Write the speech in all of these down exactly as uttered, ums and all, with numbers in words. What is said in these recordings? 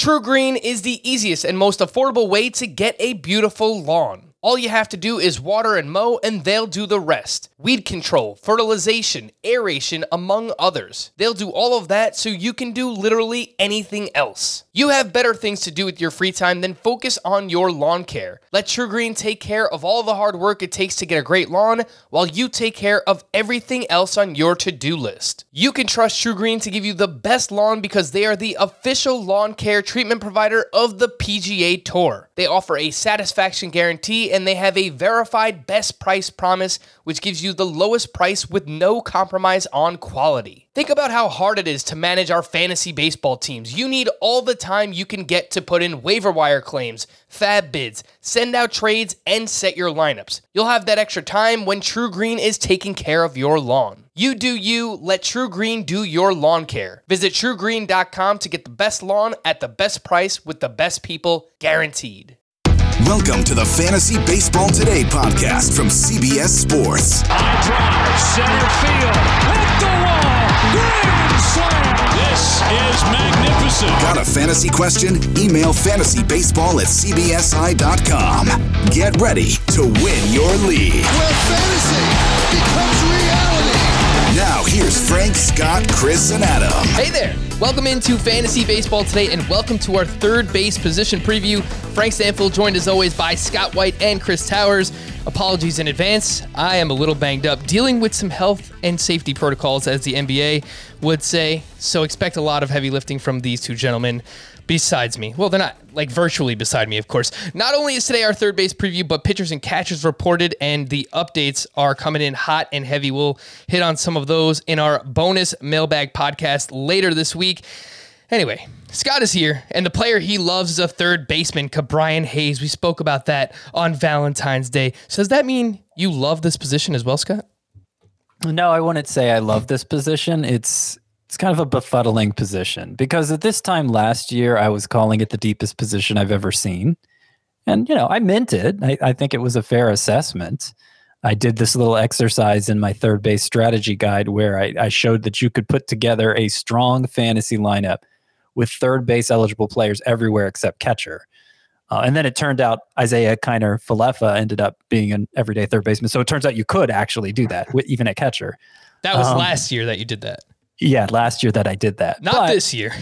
TruGreen is the easiest and most affordable way to get a beautiful lawn. All you have to do is water and mow, and they'll do the rest. Weed control, fertilization, aeration, among others. They'll do all of that so you can do literally anything else. You have better things to do with your free time than focus on your lawn care. Let TruGreen take care of all the hard work it takes to get a great lawn, while you take care of everything else on your to-do list. You can trust TruGreen to give you the best lawn because they are the official lawn care treatment provider of the P G A Tour. They offer a satisfaction guarantee, and they have a verified best price promise, which gives you the lowest price with no compromise on quality. Think about how hard it is to manage our fantasy baseball teams. You need all the time you can get to put in waiver wire claims, fab bids, send out trades, and set your lineups. You'll have that extra time when TruGreen is taking care of your lawn. You do you, let TruGreen do your lawn care. Visit True Green dot com to get the best lawn at the best price with the best people, guaranteed. Welcome to the Fantasy Baseball Today podcast from C B S Sports. High drive, center field, hit the wall, grand slam. This is magnificent. Got a fantasy question? Email fantasybaseball at c b s i dot com. Get ready to win your league. Where fantasy becomes reality. Now here's Frank, Scott, Chris, and Adam. Hey there. Welcome into Fantasy Baseball Today, and welcome to our third base position preview. Frank Stanfield joined as always by Scott White and Chris Towers. Apologies in advance. I am a little banged up, dealing with some health and safety protocols, as the N B A would say. So expect a lot of heavy lifting from these two gentlemen besides me. Well, they're not like virtually beside me, of course. Not only is today our third base preview, but pitchers and catchers reported, and the updates are coming in hot and heavy. We'll hit on some of those in our bonus mailbag podcast later this week. Anyway, Scott is here, and the player he loves is a third baseman, Ke'Bryan Hayes. We spoke about that on Valentine's Day. So does that mean you love this position as well, Scott? No, I wouldn't say I love this position. It's it's kind of a befuddling position because at this time last year, I was calling it the deepest position I've ever seen. And, you know, I meant it. I, I think it was a fair assessment. I did this little exercise in my third base strategy guide where I, I showed that you could put together a strong fantasy lineup with third base eligible players everywhere except catcher. Uh, and then it turned out Isaiah Kiner Falefa ended up being an everyday third baseman. So it turns out you could actually do that, with, even at catcher. That was um, last year that you did that. Yeah, last year that I did that. Not but this year.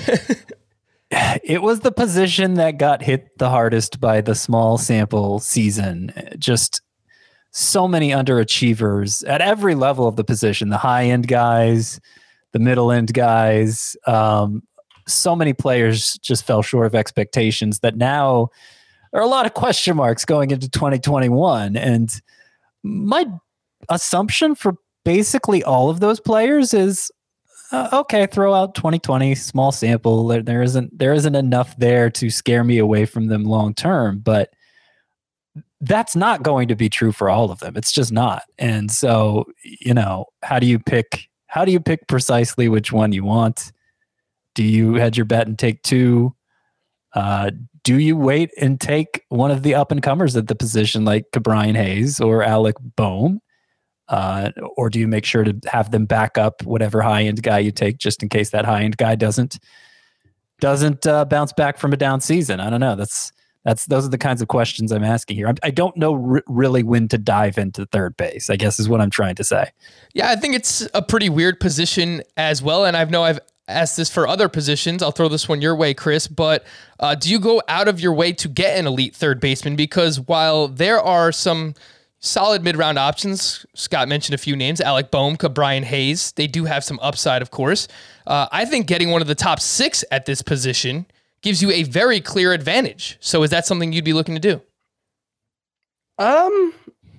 It was the position that got hit the hardest by the small sample season. Just so many underachievers at every level of the position, the high-end guys, the middle-end guys. Um, so many players just fell short of expectations that now there are a lot of question marks going into twenty twenty-one. And my assumption for basically all of those players is, uh, okay, throw out twenty twenty, small sample. There, there isn't there isn't enough there to scare me away from them long term, but that's not going to be true for all of them. It's just not. And so, you know, how do you pick how do you pick precisely which one you want? Do you hedge your bet and take two? Uh, do you wait and take one of the up and comers at the position like Ke'Bryan Hayes or Alec Bohm? Uh, or do you make sure to have them back up whatever high-end guy you take just in case that high-end guy doesn't doesn't uh, bounce back from a down season? I don't know. That's that's those are the kinds of questions I'm asking here. I, I don't know r- really when to dive into third base, I guess is what I'm trying to say. Yeah, I think it's a pretty weird position as well. And I know I've asked this for other positions. I'll throw this one your way, Chris. But uh, do you go out of your way to get an elite third baseman? Because while there are some solid mid-round options, Scott mentioned a few names, Alec Bohm, Ke'Bryan Hayes. They do have some upside, of course. Uh, I think getting one of the top six at this position gives you a very clear advantage. So is that something you'd be looking to do? Um,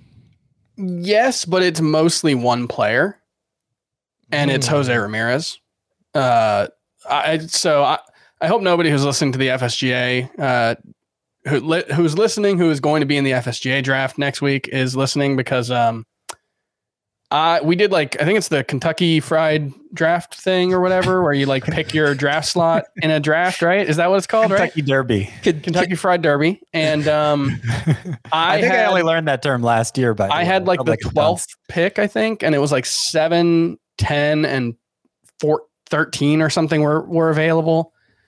yes, but it's mostly one player, and mm. it's Jose Ramirez. Uh, I so I, I hope nobody who's listening to the F S G A, uh, who li- who's listening, who is going to be in the F S G A draft next week, is listening because um, I we did like I think it's the Kentucky Fried Draft thing or whatever, where you like pick your draft slot in a draft, right? Is that what it's called? Kentucky right? Derby, Kentucky Fried Derby, and um, I, I think had, I only learned that term last year. By the I way. had like the like twelfth pick, I think, and it was like seven, ten, and four, thirteen or something were were available.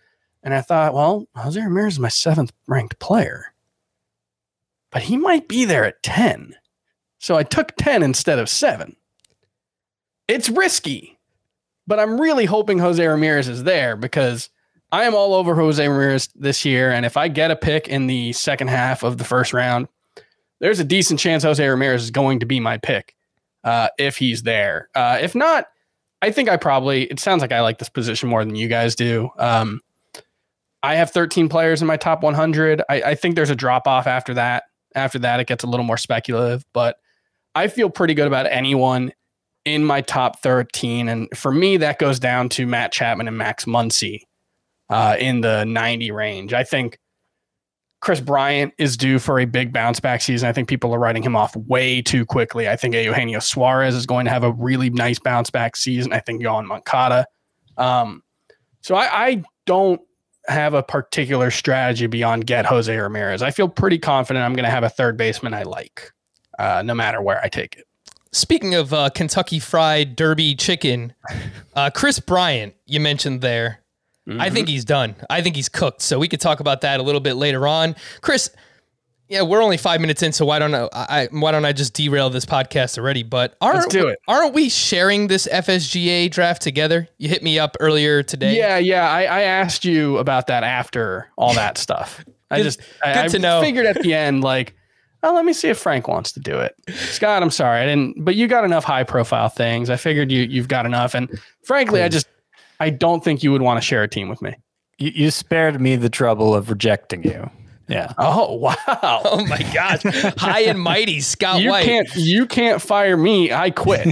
And I thought, well, Jose Ramirez is my seventh ranked player, but he might be there at ten. So I took ten instead of seven. It's risky, but I'm really hoping Jose Ramirez is there because I am all over Jose Ramirez this year. And if I get a pick in the second half of the first round, there's a decent chance Jose Ramirez is going to be my pick uh, if he's there. Uh, if not, I think I probably, it sounds like I like this position more than you guys do. Um, I have thirteen players in my top one hundred. I, I think there's a drop off after that. After that, it gets a little more speculative, but I feel pretty good about anyone in my top thirteen. And for me, that goes down to Matt Chapman and Max Muncy uh, in the ninety range. I think Chris Bryant is due for a big bounce back season. I think people are writing him off way too quickly. I think Eugenio Suarez is going to have a really nice bounce back season. I think Yohan Moncada. Um, so I, I don't have a particular strategy beyond get Jose Ramirez. I feel pretty confident I'm going to have a third baseman I like, uh, no matter where I take it. Speaking of uh, Kentucky Fried Derby chicken, uh, Chris Bryant, you mentioned there. Mm-hmm. I think he's done. I think he's cooked. So we could talk about that a little bit later on. Chris, yeah, we're only five minutes in, so why don't I, I why don't I just derail this podcast already? But aren't, Let's do it. Aren't we sharing this F S G A draft together? You hit me up earlier today. Yeah, yeah. I, I asked you about that after all that stuff. I Good- just good I, to I know. figured at the end, like, oh, let me see if Frank wants to do it. Scott, I'm sorry, I didn't. But you got enough high profile things. I figured you you've got enough. And frankly, I just I don't think you would want to share a team with me. You, you spared me the trouble of rejecting you. Yeah. Oh wow. Oh my gosh. High and mighty Scott You White. can't you can't fire me. I quit.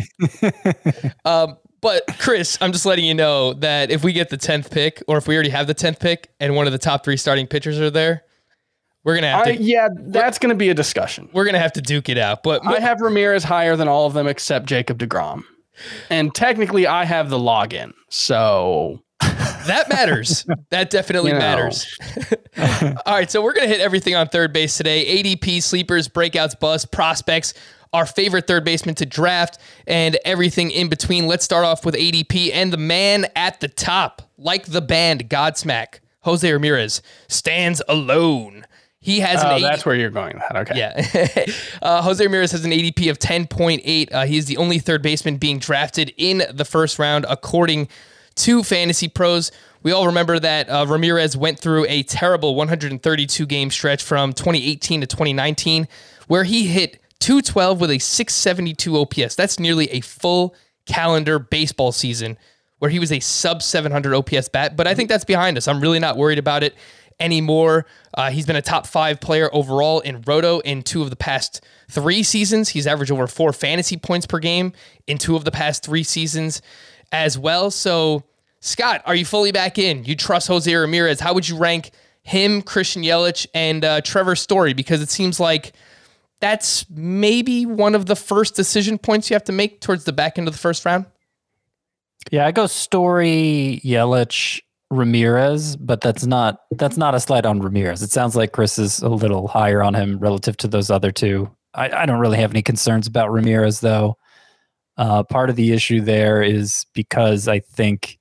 Um, but Chris, I'm just letting you know that if we get the tenth pick, or if we already have the tenth pick and one of the top three starting pitchers are there, we're gonna have I, to yeah, that's going to be a discussion. we're gonna have to duke it out. But I have Ramirez higher than all of them except Jacob deGrom, and technically I have the login. So that matters. That definitely You know. matters. All right, so we're gonna hit everything on third base today. A D P, sleepers, breakouts, busts, prospects, our favorite third baseman to draft, and everything in between. Let's start off with A D P and the man at the top, like the band Godsmack, Jose Ramirez, stands alone. He has oh, an eighty that's where you're going with that. Okay. Yeah. uh, Jose Ramirez has an A D P of ten point eight. Uh, he is the only third baseman being drafted in the first round, according to Fantasy Pros. We all remember that uh, Ramirez went through a terrible one hundred thirty-two game stretch from twenty eighteen to twenty nineteen, where he hit two twelve with a six seventy-two O P S. That's nearly a full calendar baseball season where he was a sub seven hundred O P S bat. But I think that's behind us. I'm really not worried about it anymore. Uh, he's been a top five player overall in Roto in two of the past three seasons. He's averaged over four fantasy points per game in two of the past three seasons as well. So, Scott, are you fully back in? You trust Jose Ramirez. How would you rank him, Christian Yelich, and uh, Trevor Story? Because it seems like that's maybe one of the first decision points you have to make towards the back end of the first round. Yeah, I go Story, Yelich, Ramirez, but that's not that's not a slight on Ramirez. It sounds like Chris is a little higher on him relative to those other two. I, I don't really have any concerns about Ramirez, though. Uh, part of the issue there is because I think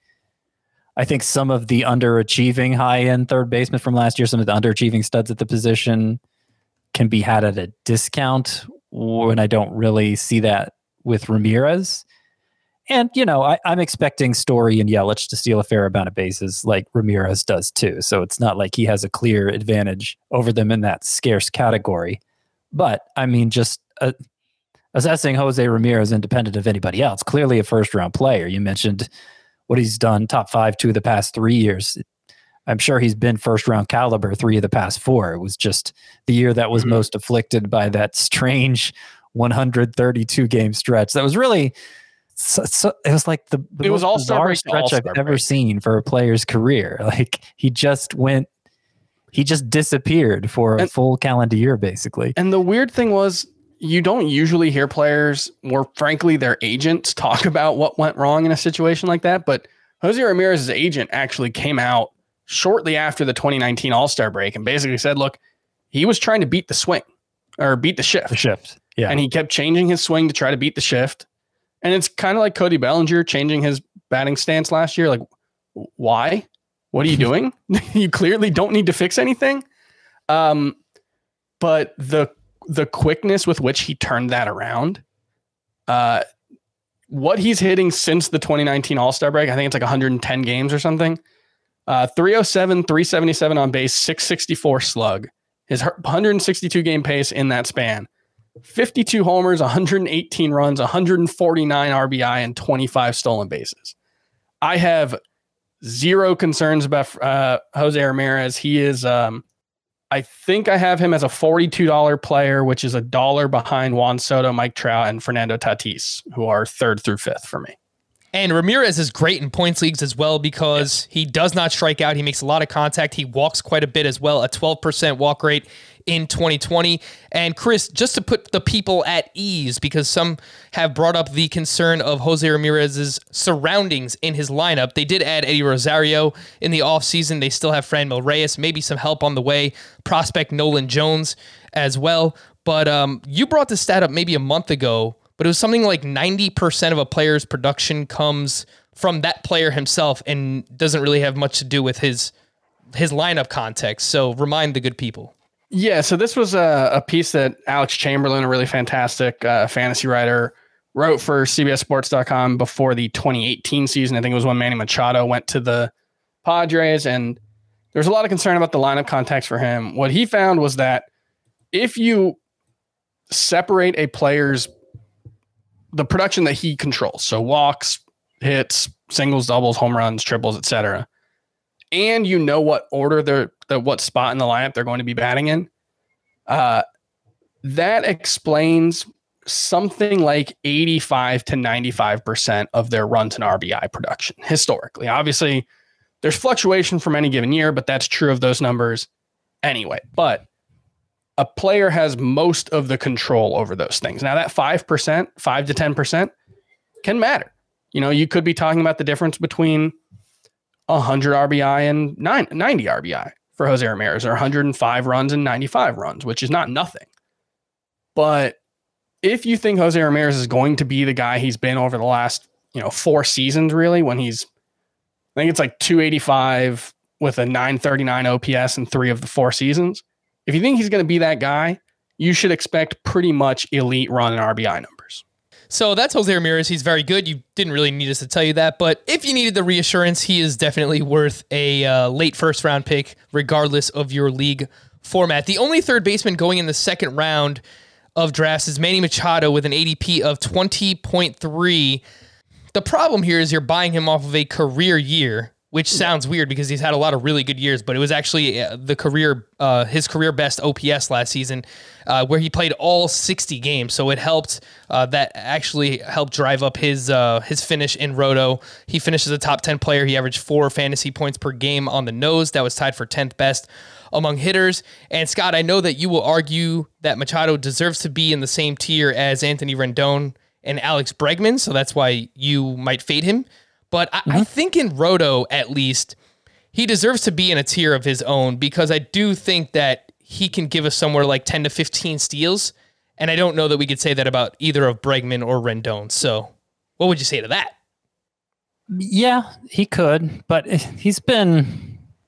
I think some of the underachieving high-end third basemen from last year, some of the underachieving studs at the position can be had at a discount when I don't really see that with Ramirez. And, you know, I, I'm expecting Story and Yelich to steal a fair amount of bases like Ramirez does too. So it's not like he has a clear advantage over them in that scarce category. But, I mean, just uh, assessing Jose Ramirez independent of anybody else, clearly a first-round player. You mentioned what he's done, top five, two of the past three years. I'm sure he's been first-round caliber three of the past four. It was just the year that was mm-hmm. most afflicted by that strange one hundred thirty-two game stretch. That was really... So, so it was like the, the it was most all-star break stretch all-star I've ever break. seen for a player's career. Like he just went, he just disappeared for a and, full calendar year, basically. And the weird thing was, you don't usually hear players, or frankly, their agents talk about what went wrong in a situation like that. But Jose Ramirez's agent actually came out shortly after the twenty nineteen All-Star break and basically said, "Look, he was trying to beat the swing or beat the shift. The shift, yeah, and he kept changing his swing to try to beat the shift." And it's kind of like Cody Bellinger changing his batting stance last year. Like, why? what are you doing? You clearly don't need to fix anything. Um, but the the quickness with which he turned that around, uh, what he's hitting since the twenty nineteen All-Star break, I think it's like one hundred ten games or something. Uh, three oh seven, three seventy-seven on base, six sixty-four slug. His one hundred sixty-two game pace in that span. fifty-two homers, one hundred eighteen runs, one hundred forty-nine R B I, and twenty-five stolen bases. I have zero concerns about uh, Jose Ramirez. He is, um, I think I have him as a forty-two dollars player, which is a dollar behind Juan Soto, Mike Trout, and Fernando Tatis, who are third through fifth for me. And Ramirez is great in points leagues as well because he does not strike out. He makes a lot of contact. He walks quite a bit as well, a twelve percent walk rate in twenty twenty. And Chris, just to put the people at ease, because some have brought up the concern of Jose Ramirez's surroundings in his lineup. They did add Eddie Rosario in the offseason. They still have Franmil Reyes, maybe some help on the way, prospect Nolan Jones as well. But um, you brought this stat up maybe a month ago, but it was something like ninety percent of a player's production comes from that player himself and doesn't really have much to do with his his lineup context. So remind the good people. Yeah, so this was a, a piece that Alex Chamberlain, a really fantastic uh, fantasy writer, wrote for C B S Sports dot com before the twenty eighteen season. I think it was when Manny Machado went to the Padres, and there's a lot of concern about the lineup context for him. What he found was that if you separate a player's the production that he controls, so walks, hits, singles, doubles, home runs, triples, et cetera, and you know what order they're, the what spot in the lineup they're going to be batting in, uh, that explains something like eighty-five to ninety-five percent of their runs and R B I production historically. Obviously, there's fluctuation from any given year, but that's true of those numbers anyway. But a player has most of the control over those things. Now that five percent, five to ten percent can matter. You know, you could be talking about the difference between one hundred R B I and ninety R B I for Jose Ramirez, or one hundred five runs and ninety-five runs, which is not nothing. But if you think Jose Ramirez is going to be the guy he's been over the last, you know, four seasons, really, when he's, I think it's like two eighty-five with a nine thirty-nine O P S in three of the four seasons. If you think he's going to be that guy, you should expect pretty much elite run and R B I numbers. So that's Jose Ramirez. He's very good. You didn't really need us to tell you that, but if you needed the reassurance, he is definitely worth a uh, late first round pick, regardless of your league format. The only third baseman going in the second round of drafts is Manny Machado with an A D P of twenty point three. The problem here is you're buying him off of a career year, which sounds weird because he's had a lot of really good years, but it was actually the career, uh, his career best O P S last season, uh, where he played all sixty games. So it helped. Uh, that actually helped drive up his uh, his finish in Roto. He finished as a top ten player. He averaged four fantasy points per game on the nose. That was tied for tenth best among hitters. And Scott, I know that you will argue that Machado deserves to be in the same tier as Anthony Rendon and Alex Bregman, so that's why you might fade him. But I, mm-hmm. I think in Roto, at least, he deserves to be in a tier of his own, because I do think that he can give us somewhere like ten to fifteen steals, and I don't know that we could say that about either of Bregman or Rendon. So what would you say to that? Yeah, he could, but he's been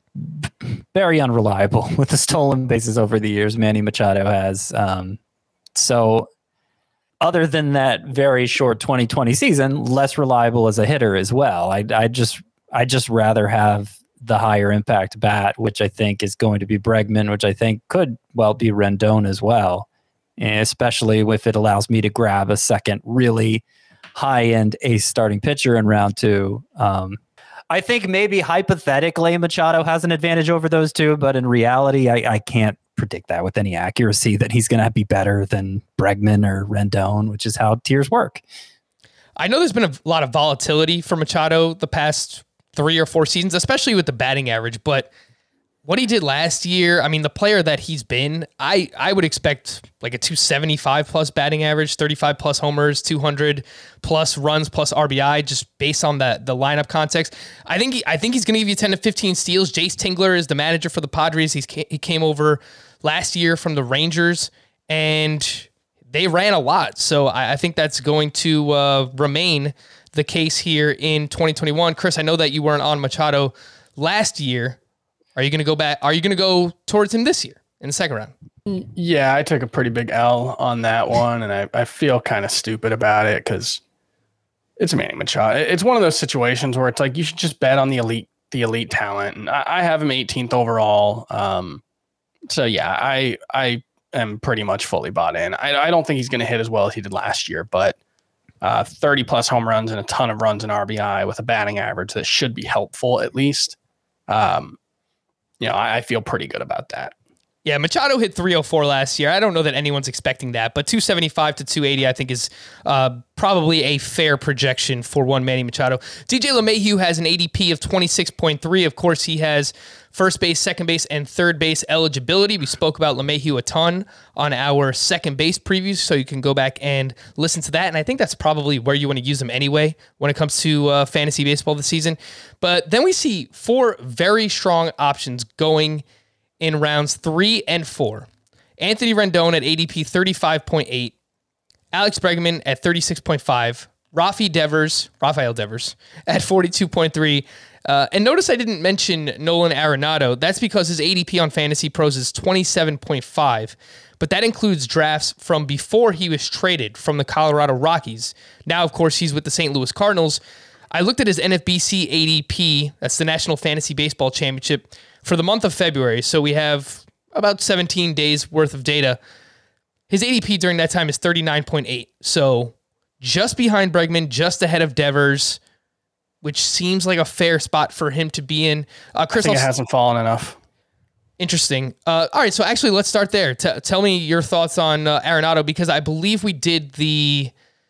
very unreliable with the stolen bases over the years. Manny Machado has. Um, so other than that very short twenty twenty season, less reliable as a hitter as well. I, I just, I just rather have the higher impact bat, which I think is going to be Bregman, which I think could well be Rendon as well, and especially if it allows me to grab a second really high end ace starting pitcher in round two. Um, I think maybe hypothetically Machado has an advantage over those two, but in reality, I, I can't predict that with any accuracy that he's going to be better than Bregman or Rendon, which is how tiers work. I know there's been a lot of volatility for Machado the past three or four seasons, especially with the batting average, but what he did last year, I mean, the player that he's been, I, I would expect like a two seventy-five plus batting average, thirty-five plus homers, two hundred plus runs plus R B I, just based on the, the lineup context. I think he, I think he's going to give you ten to fifteen steals. Jace Tingler is the manager for the Padres. He's, he came over last year from the Rangers, and they ran a lot. So I, I think that's going to uh, remain the case here in twenty twenty-one. Chris, I know that you weren't on Machado last year. Are you going to go back? Are you going to go towards him this year in the second round? Yeah, I took a pretty big L on that one, and I, I feel kind of stupid about it because it's Manny Machado. It's one of those situations where it's like you should just bet on the elite, the elite talent, and I, I have him eighteenth overall. Um, so yeah, I I am pretty much fully bought in. I, I don't think he's going to hit as well as he did last year, but uh, thirty plus home runs and a ton of runs in R B I with a batting average that should be helpful at least. Um, you know, I, I feel pretty good about that. Yeah, Machado hit three oh four last year. I don't know that anyone's expecting that, but two seventy-five to two eighty I think is uh, probably a fair projection for one Manny Machado. D J LeMahieu has an A D P of twenty-six point three. Of course, he has first base, second base, and third base eligibility. We spoke about LeMahieu a ton on our second base previews, so you can go back and listen to that. And I think that's probably where you want to use him anyway when it comes to uh, fantasy baseball this season. But then we see four very strong options going in rounds three and four. Anthony Rendon at A D P thirty-five point eight, Alex Bregman at thirty-six point five, Rafi Devers, Rafael Devers at forty-two point three. Uh, and notice I didn't mention Nolan Arenado. That's because his A D P on Fantasy Pros is twenty-seven point five, but that includes drafts from before he was traded from the Colorado Rockies. Now, of course, he's with the Saint Louis Cardinals. I looked at his N F B C A D P, that's the National Fantasy Baseball Championship, for the month of February. So we have about seventeen days worth of data. His A D P during that time is thirty-nine point eight. So just behind Bregman, just ahead of Devers, which seems like a fair spot for him to be in. Uh, Chris, I think I'll, it hasn't fallen enough. Interesting. Uh, all right, so actually, let's start there. T- tell me your thoughts on uh, Arenado, because I believe we did the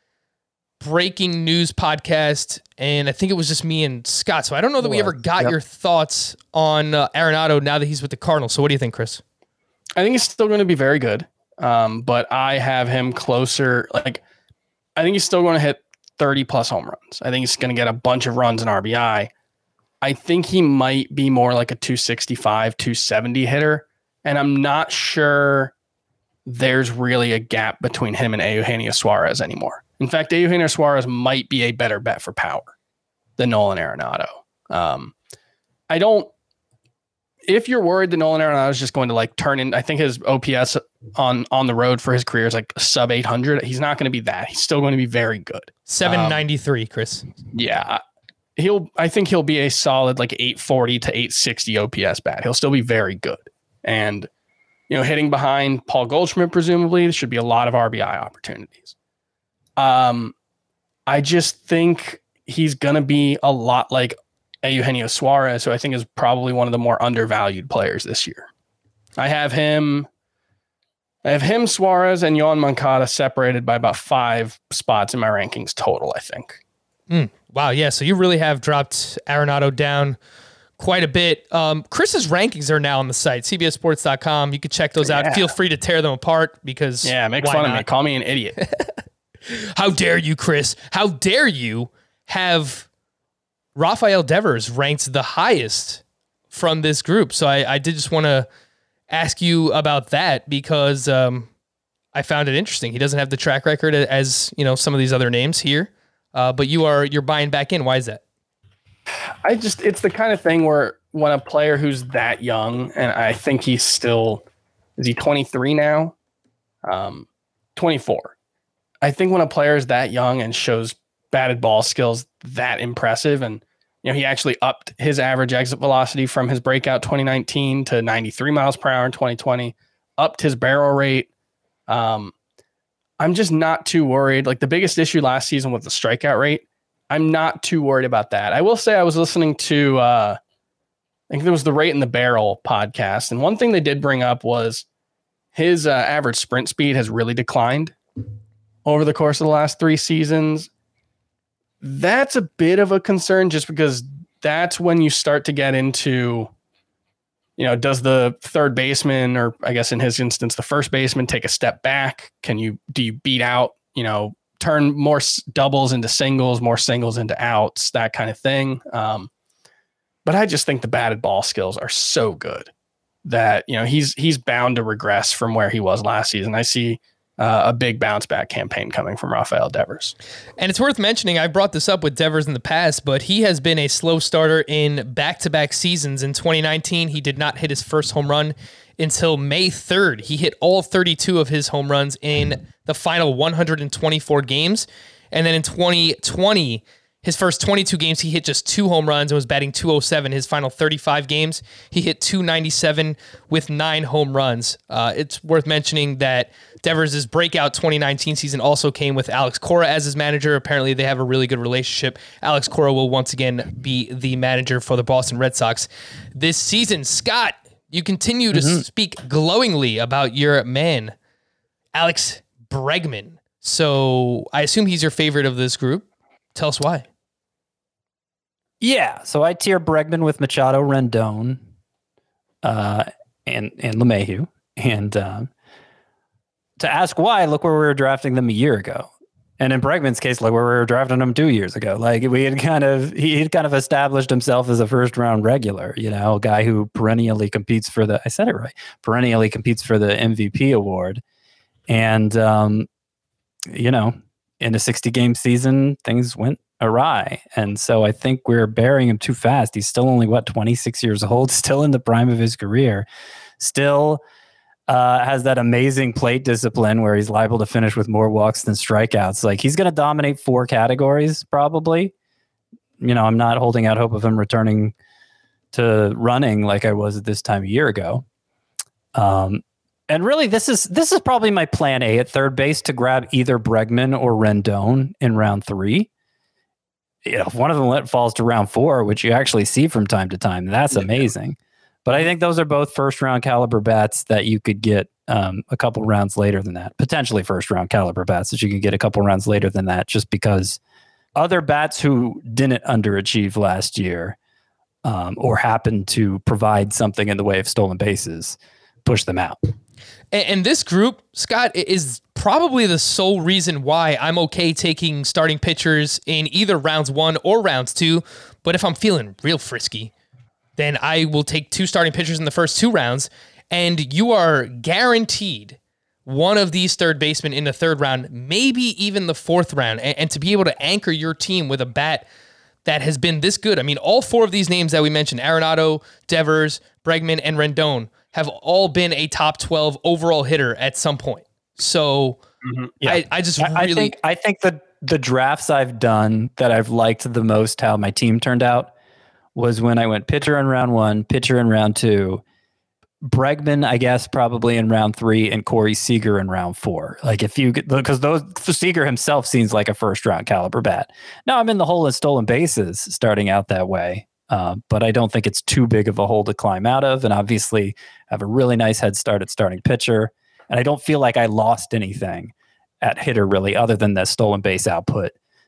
breaking news podcast, and I think it was just me and Scott. So I don't know that we ever got Yep. your thoughts on uh, Arenado now that he's with the Cardinals. So what do you think, Chris? I think he's still going to be very good, um, but I have him closer. Like, I think he's still going to hit thirty plus home runs. I think he's going to get a bunch of runs in R B I. I think he might be more like a two sixty-five, two seventy hitter, and I'm not sure there's really a gap between him and Eugenio Suarez anymore. In fact, Eugenio Suarez might be a better bet for power than Nolan Arenado. Um, I don't, if you're worried that Nolan Arenado is just going to like turn in, I think his O P S on, on the road for his career is like sub eight hundred. He's not going to be that. He's still going to be very good. seven ninety-three, um, Chris. Yeah. He'll, I think he'll be a solid like eight forty to eight sixty O P S bat. He'll still be very good. And, you know, hitting behind Paul Goldschmidt, presumably, there should be a lot of R B I opportunities. Um, I just think he's going to be a lot like Eugenio Suarez, who I think is probably one of the more undervalued players this year. I have him, I have him, Suarez, and Yoan Moncada separated by about five spots in my rankings total, I think. Mm, wow, yeah, so you really have dropped Arenado down quite a bit. Um, Chris's rankings are now on the site, C B S Sports dot com. You can check those out. Yeah. Feel free to tear them apart because Yeah, make why fun not? of me. Call me an idiot. How dare you, Chris? How dare you have Rafael Devers ranked the highest from this group? So I, I did just want to ask you about that because um, I found it interesting. He doesn't have the track record as, you know, some of these other names here, uh, but you are you're buying back in. Why is that? I just, it's the kind of thing where when a player who's that young, and I think he's still, is he twenty-three now? Um, twenty-four. I think when a player is that young and shows batted ball skills that impressive, and you know he actually upped his average exit velocity from his breakout twenty nineteen to ninety-three miles per hour in twenty twenty, upped his barrel rate. Um, I'm just not too worried. Like the biggest issue last season was the strikeout rate. I'm not too worried about that. I will say I was listening to, uh, I think there was the Rate in the Barrel podcast, and one thing they did bring up was his uh, average sprint speed has really declined over the course of the last three seasons. That's a bit of a concern just because that's when you start to get into, you know, does the third baseman, or I guess in his instance, the first baseman, take a step back? Can you, do you beat out, you know, turn more doubles into singles, more singles into outs, that kind of thing. Um, but I just think the batted ball skills are so good that, you know, he's, he's bound to regress from where he was last season. I see, uh, a big bounce back campaign coming from Rafael Devers. And it's worth mentioning, I brought this up with Devers in the past, but he has been a slow starter in back-to-back seasons. In twenty nineteen, he did not hit his first home run until May third. He hit all thirty-two of his home runs in the final one hundred twenty-four games. And then in twenty twenty, his first twenty-two games, he hit just two home runs and was batting two oh seven. His final thirty-five games, he hit two ninety-seven with nine home runs. Uh, it's worth mentioning that Devers' breakout twenty nineteen season also came with Alex Cora as his manager. Apparently, they have a really good relationship. Alex Cora will once again be the manager for the Boston Red Sox this season. Scott, you continue to mm-hmm. speak glowingly about your man, Alex Bregman. So I assume he's your favorite of this group. Tell us why. Yeah, so I tier Bregman with Machado, Rendon, uh, and and LeMahieu. And um, to ask why, look where we were drafting them a year ago. And in Bregman's case, look where we were drafting him two years ago. Like we had kind of, he had kind of established himself as a first round regular, you know, a guy who perennially competes for the, I said it right, perennially competes for the M V P award. And, um, you know, in a sixty game season, things went awry. And so I think we're burying him too fast. He's still only, what, twenty-six years old, still in the prime of his career, still uh, has that amazing plate discipline where he's liable to finish with more walks than strikeouts. Like he's going to dominate four categories probably. You know, I'm not holding out hope of him returning to running like I was at this time a year ago. Um, And really, this is this is probably my plan A at third base, to grab either Bregman or Rendon in round three. You know, if one of them falls to round four, which you actually see from time to time, that's yeah. amazing. But I think those are both first round caliber bats that you could get um, a couple rounds later than that. Potentially first round caliber bats that you could get a couple rounds later than that, just because other bats who didn't underachieve last year um, or happened to provide something in the way of stolen bases push them out. And this group, Scott, is probably the sole reason why I'm okay taking starting pitchers in either rounds one or rounds two. But if I'm feeling real frisky, then I will take two starting pitchers in the first two rounds. And you are guaranteed one of these third basemen in the third round, maybe even the fourth round. And, and to be able to anchor your team with a bat that has been this good. I mean, all four of these names that we mentioned, Arenado, Devers, Bregman, and Rendon, have all been a top twelve overall hitter at some point. So mm-hmm. yeah. I, I just I, really... I think, I think the, the drafts I've done that I've liked the most how my team turned out was when I went pitcher in round one, pitcher in round two, Bregman, I guess, probably in round three, and Corey Seager in round four. Like if you... Because those Seager himself seems like a first round caliber bat. Now I'm in the hole in stolen bases starting out that way. Uh, but I don't think it's too big of a hole to climb out of. And obviously have a really nice head start at starting pitcher. And I don't feel like I lost anything at hitter really, other than the stolen base output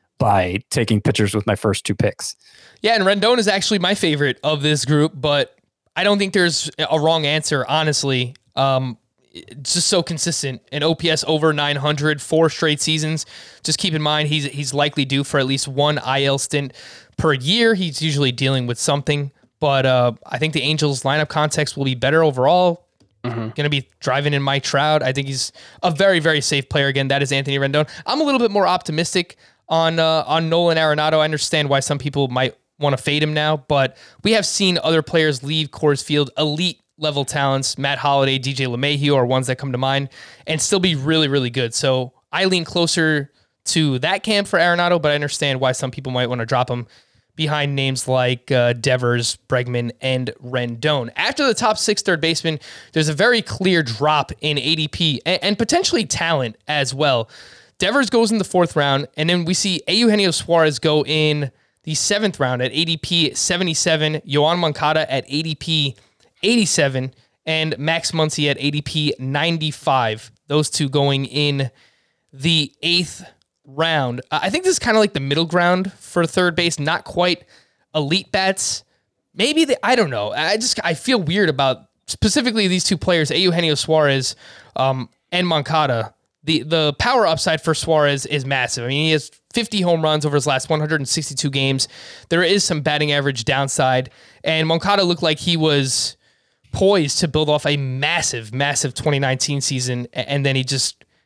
by taking pitchers with my first two picks. Yeah, and Rendon is actually my favorite of this group, but I don't think there's a wrong answer, honestly. Um, it's just so consistent. An O P S over nine hundred, four straight seasons. Just keep in mind, he's he's likely due for at least one I L stint per year. He's usually dealing with something, but uh, I think the Angels lineup context will be better overall. Mm-hmm. Going to be driving in Mike Trout. I think he's a very, very safe player. Again, that is Anthony Rendon. I'm a little bit more optimistic on uh, on Nolan Arenado. I understand why some people might want to fade him now, but we have seen other players leave Coors Field, elite level talents. Matt Holliday, D J LeMahieu are ones that come to mind, and still be really, really good. So I lean closer to that camp for Arenado, but I understand why some people might want to drop him behind names like uh, Devers, Bregman, and Rendon. After the top six third baseman, there's a very clear drop in A D P and, and potentially talent as well. Devers goes in the fourth round, and then we see Eugenio Suarez go in the seventh round at A D P seventy-seven, Yoan Moncada at A D P eighty-seven, and Max Muncy at A D P ninety-five. Those two going in the eighth round. I think this is kind of like the middle ground for third base, not quite elite bats. Maybe they, I don't know. I just, I feel weird about specifically these two players, Eugenio Suarez um, and Moncada. The, the power upside for Suarez is massive. I mean, he has fifty home runs over his last one hundred sixty-two games. There is some batting average downside, and Moncada looked like he was poised to build off a massive, massive twenty nineteen season, and then he just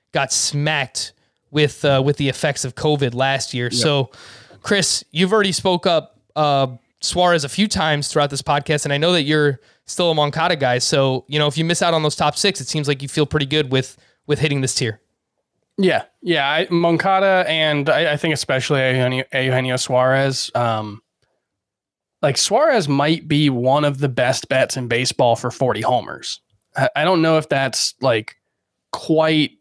got smacked with uh, with the effects of COVID last year. Yep. So, Chris, you've already spoke up uh, Suarez a few times throughout this podcast, and I know that you're still a Moncada guy. So, you know, if you miss out on those top six, it seems like you feel pretty good with with hitting this tier. Yeah, yeah, I, Moncada, and I, I think especially Eugenio, Eugenio Suarez. Um, like Suarez might be one of the best bets in baseball for forty homers. I, I don't know if that's like quite.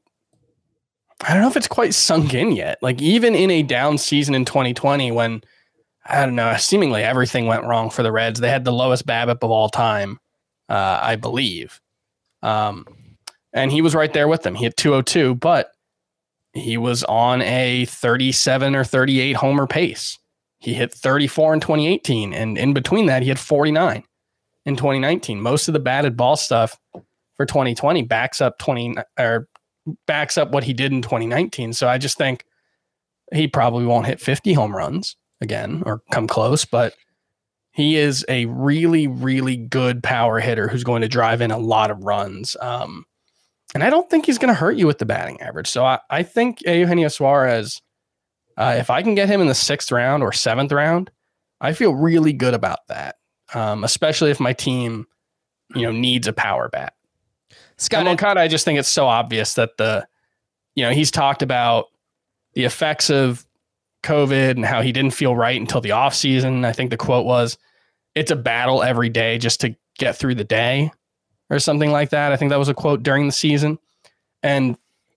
I don't know if it's quite sunk in yet. Like even in a down season in twenty twenty, when I don't know, seemingly everything went wrong for the Reds. They had the lowest BABIP of all time, uh, I believe, um, and he was right there with them. He had two oh two, but he was on a thirty-seven or thirty-eight homer pace. He hit thirty-four in twenty eighteen, and in between that, he had forty-nine in twenty nineteen. Most of the batted ball stuff for twenty twenty backs up twenty or backs up what he did in twenty nineteen. So I just think he probably won't hit fifty home runs again or come close, but he is a really, really good power hitter who's going to drive in a lot of runs. Um, And I don't think he's going to hurt you with the batting average. So I, I think Eugenio Suarez, uh, if I can get him in the sixth round or seventh round, I feel really good about that. Um, especially if my team, you know, needs a power bat. Scott Moncada, I just think it's so obvious that the, you know, he's talked about the effects of COVID and how he didn't feel right until the off season. I think the quote was, "It's a battle every day just to get through the day," or something like that. I think that was a quote during the season. And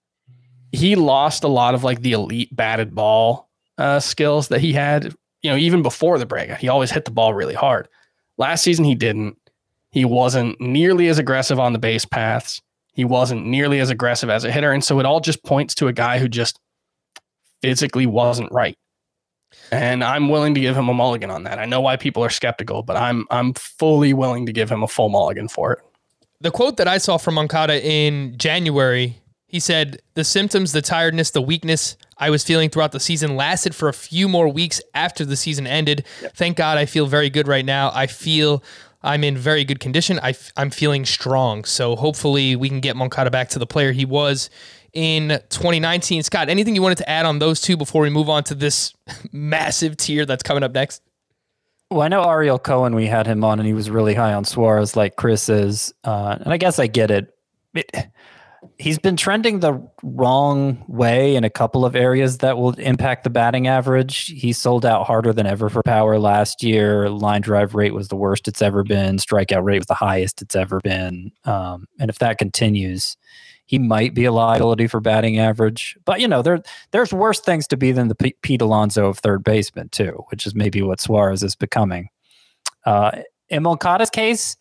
he lost a lot of like the elite batted ball uh, skills that he had, you know, even before the breakout. He always hit the ball really hard. Last season, he didn't. He wasn't nearly as aggressive on the base paths. He wasn't nearly as aggressive as a hitter. And so it all just points to a guy who just physically wasn't right. And I'm willing to give him a mulligan on that. I know why people are skeptical, but I'm I'm fully willing to give him a full mulligan for it. The quote that I saw from Moncada in January, he said, "The symptoms, the tiredness, the weakness I was feeling throughout the season lasted for a few more weeks after the season ended. Yep. Thank God I feel very good right now. I feel I'm in very good condition. I f- I'm feeling strong." So hopefully we can get Moncada back to the player he was in twenty nineteen. Scott, anything you wanted to add on those two before we move on to this massive tier that's coming up next? Well, I know Ariel Cohen, we had him on, and he was really high on Suarez like Chris is. Uh, and I guess I get it. it. He's been trending the wrong way in a couple of areas that will impact the batting average. He sold out harder than ever for power last year. Line drive rate was the worst it's ever been. Strikeout rate was the highest it's ever been. Um, and if that continues, he might be a liability for batting average. But, you know, there there's worse things to be than the P- Pete Alonso of third baseman, too, which is maybe what Suarez is becoming. Uh, in Moncada's case,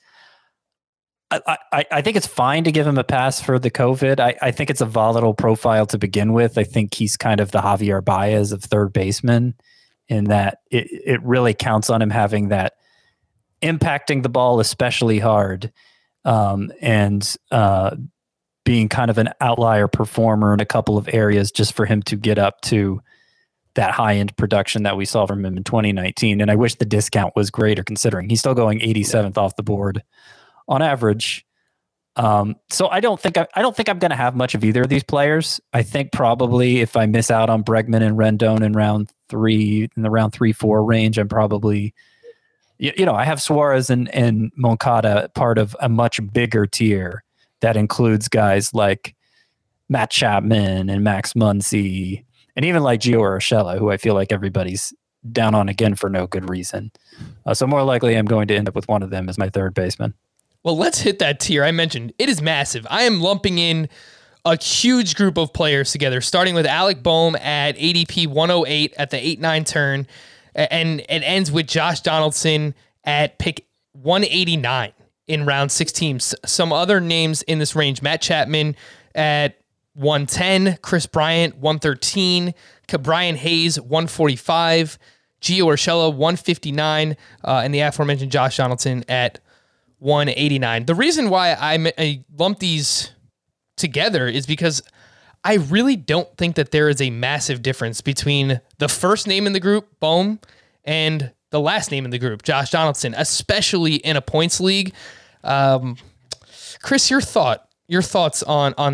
I, I, I think it's fine to give him a pass for the COVID. I, I think it's a volatile profile to begin with. I think he's kind of the Javier Baez of third baseman in that it, it really counts on him having that impacting the ball especially hard um, and uh, being kind of an outlier performer in a couple of areas just for him to get up to that high-end production that we saw from him in twenty nineteen. And I wish the discount was greater considering he's still going eighty-seventh off the board on average. Um, so I don't think I, I don't think I'm going to have much of either of these players. I think probably if I miss out on Bregman and Rendon in round three, in the round three, four range, I'm probably, you, you know, I have Suarez and, and Moncada part of a much bigger tier that includes guys like Matt Chapman and Max Muncy and even like Gio Urshela, who I feel like everybody's down on again for no good reason. Uh, so more likely I'm going to end up with one of them as my third baseman. Well, let's hit that tier. I mentioned it is massive. I am lumping in a huge group of players together, starting with Alec Bohm at A D P one oh eight at the eight nine turn, and it ends with Josh Donaldson at pick one eighty-nine in round sixteen. Some other names in this range: Matt Chapman at one ten, Chris Bryant one thirteen, Ke'Bryan Hayes one forty-five, Gio Urshela one fifty-nine, uh, and the aforementioned Josh Donaldson at one eighty-nine. The reason why I, I lump these together is because I really don't think that there is a massive difference between the first name in the group, Bohm, and the last name in the group, Josh Donaldson, especially in a points league. Um, Chris, your thought, your thoughts on on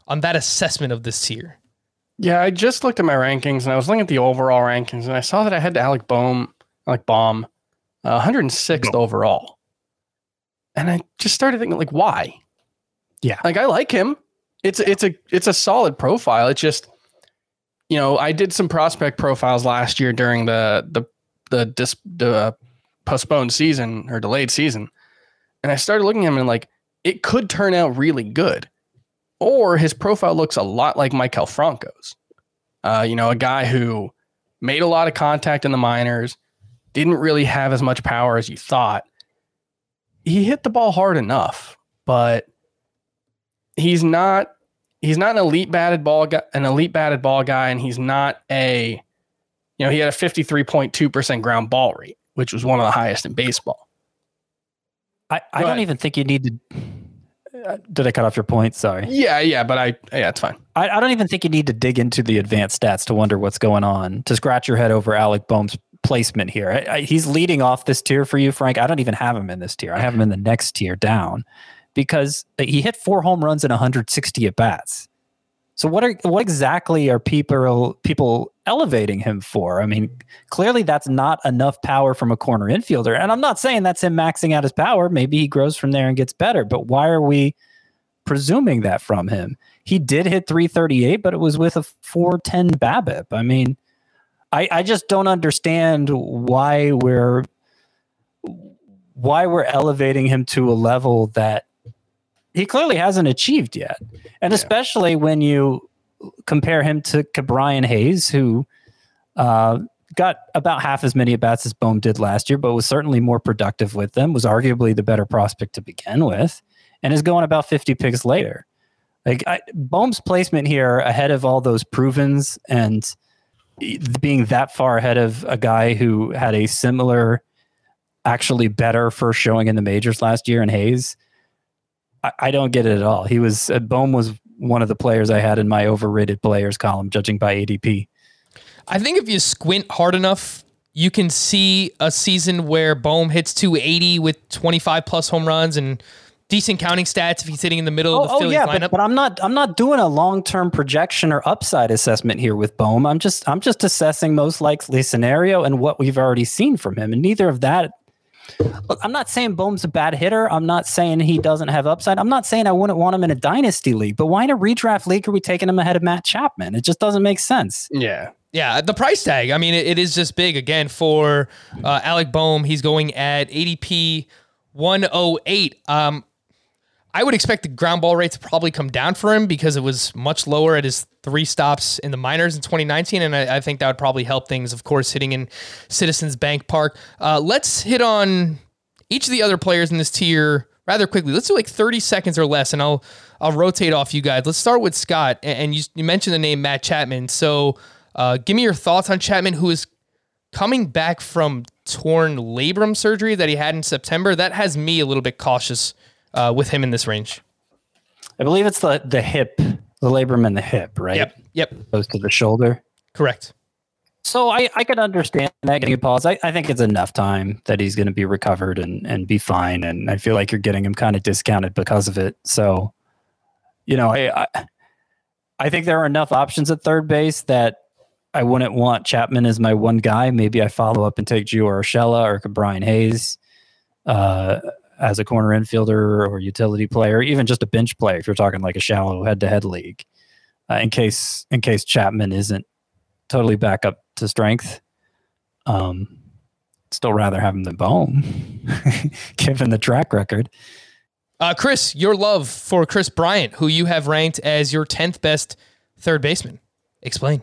on that assessment of this tier? Yeah, I just looked at my rankings and I was looking at the overall rankings and I saw that I had Alec Bohm, Alec Baum, uh, one hundred sixth overall. And I just started thinking, like, why? Yeah. Like, I like him. It's it's a it's a solid profile. It's just, you know, I did some prospect profiles last year during the the the, dis, the uh, postponed season or delayed season. And I started looking at him and like, it could turn out really good. Or his profile looks a lot like Michael Franco's. Uh, you know, a guy who made a lot of contact in the minors, didn't really have as much power as you thought. He hit the ball hard enough, but he's not he's not an elite batted ball guy, an elite batted ball guy, and he's not a, you know, he had a fifty-three point two percent ground ball rate, which was one of the highest in baseball. I, I don't even think you need to. Uh, did I cut off your point? Sorry. Yeah, yeah, but I, yeah, it's fine. I, I don't even think you need to dig into the advanced stats to wonder what's going on, to scratch your head over Alec Bohm's placement here. I, I, he's leading off this tier for you, Frank. I don't even have him in this tier. I have him in the next tier down because he hit four home runs and one hundred sixty at bats. So what are what exactly are people people elevating him for? I mean, clearly that's not enough power from a corner infielder. And I'm not saying that's him maxing out his power. Maybe he grows from there and gets better. But why are we presuming that from him? He did hit three thirty-eight, but it was with a four ten BABIP. I mean, I, I just don't understand why we're why we're elevating him to a level that he clearly hasn't achieved yet. And yeah. Especially when you compare him to Ke'Bryan Hayes, who uh, got about half as many at-bats as Bohm did last year, but was certainly more productive with them, was arguably the better prospect to begin with, and is going about fifty picks later. Like I, Bohm's placement here ahead of all those provens and being that far ahead of a guy who had a similar, actually better first showing in the majors last year in Hayes, I, I don't get it at all. He was uh, Bohm was one of the players I had in my overrated players column, judging by A D P. I think if you squint hard enough, you can see a season where Bohm hits two eighty with twenty-five plus home runs and decent counting stats if he's sitting in the middle oh, of the Phillies oh yeah, lineup. But, but I'm not I'm not doing a long-term projection or upside assessment here with Bohm. I'm just I'm just assessing most likely scenario and what we've already seen from him. And neither of that. Look, I'm not saying Bohm's a bad hitter. I'm not saying he doesn't have upside. I'm not saying I wouldn't want him in a dynasty league, but why in a redraft league are we taking him ahead of Matt Chapman? It just doesn't make sense. Yeah. Yeah, the price tag. I mean, it, it is just big. Again, for uh, Alec Bohm, he's going at A D P one oh eight. Um, I would expect the ground ball rate to probably come down for him because it was much lower at his three stops in the minors in twenty nineteen, and I, I think that would probably help things, of course, hitting in Citizens Bank Park. Uh, let's hit on each of the other players in this tier rather quickly. Let's do like thirty seconds or less, and I'll I'll rotate off you guys. Let's start with Scott, and you, you mentioned the name Matt Chapman. So uh, give me your thoughts on Chapman, who is coming back from torn labrum surgery that he had in September. That has me a little bit cautious Uh, with him in this range. I believe it's the the hip, the labrum in the hip, right? Yep. Yep. Opposed to the shoulder. Correct. So I, I could understand that getting a pause. I, I think it's enough time that he's going to be recovered and, and be fine. And I feel like you're getting him kind of discounted because of it. So, you know, I, I I think there are enough options at third base that I wouldn't want Chapman as my one guy. Maybe I follow up and take Gio Urshela or Ke'Bryan Hayes. Uh as a corner infielder or utility player, even just a bench player if you're talking like a shallow head-to-head league, uh, in case in case Chapman isn't totally back up to strength. Um, still rather have him than Bohm, given the track record. Uh, Chris, your love for Chris Bryant, who you have ranked as your tenth best third baseman. Explain.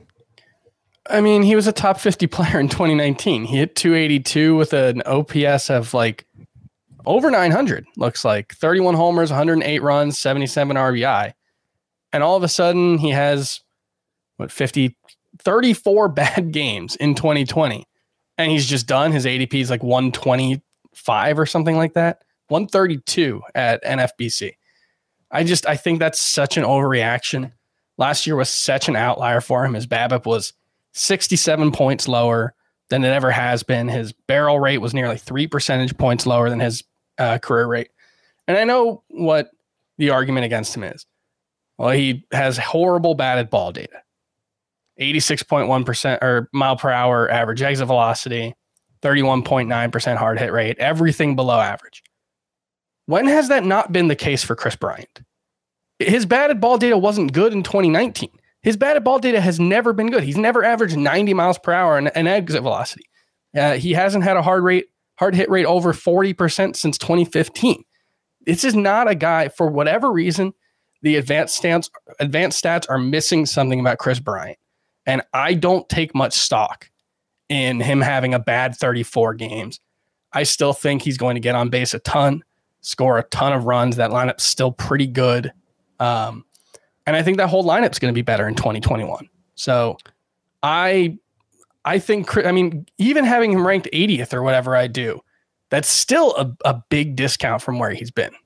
I mean, he was a top fifty player in twenty nineteen. He hit two eighty-two with an O P S of like over nine hundred, looks like. thirty-one homers, one hundred eight runs, seventy-seven R B I. And all of a sudden, he has, what, fifty, thirty-four bad games in twenty twenty. And he's just done. His A D P is like one twenty-five or something like that. one thirty-two at N F B C. I just, I think that's such an overreaction. Last year was such an outlier for him. His BABIP was sixty-seven points lower than it ever has been. His barrel rate was nearly three percentage points lower than his Uh, career rate. And I know what the argument against him is. Well, he has horrible batted ball data. eighty-six point one percent or mile per hour average exit velocity, thirty-one point nine percent hard hit rate, everything below average. When has that not been the case for Kris Bryant? His batted ball data wasn't good in twenty nineteen. His batted ball data has never been good. He's never averaged ninety miles per hour and an exit velocity. Uh, he hasn't had a hard rate, hard hit rate over forty percent since twenty fifteen. This is not a guy, for whatever reason, the advanced stats, advanced stats are missing something about Kris Bryant. And I don't take much stock in him having a bad thirty-four games. I still think he's going to get on base a ton, score a ton of runs. That lineup's still pretty good. Um, and I think that whole lineup's going to be better in twenty twenty-one. So I I think, I mean, even having him ranked eightieth or whatever I do, that's still a, a big discount from where he's been.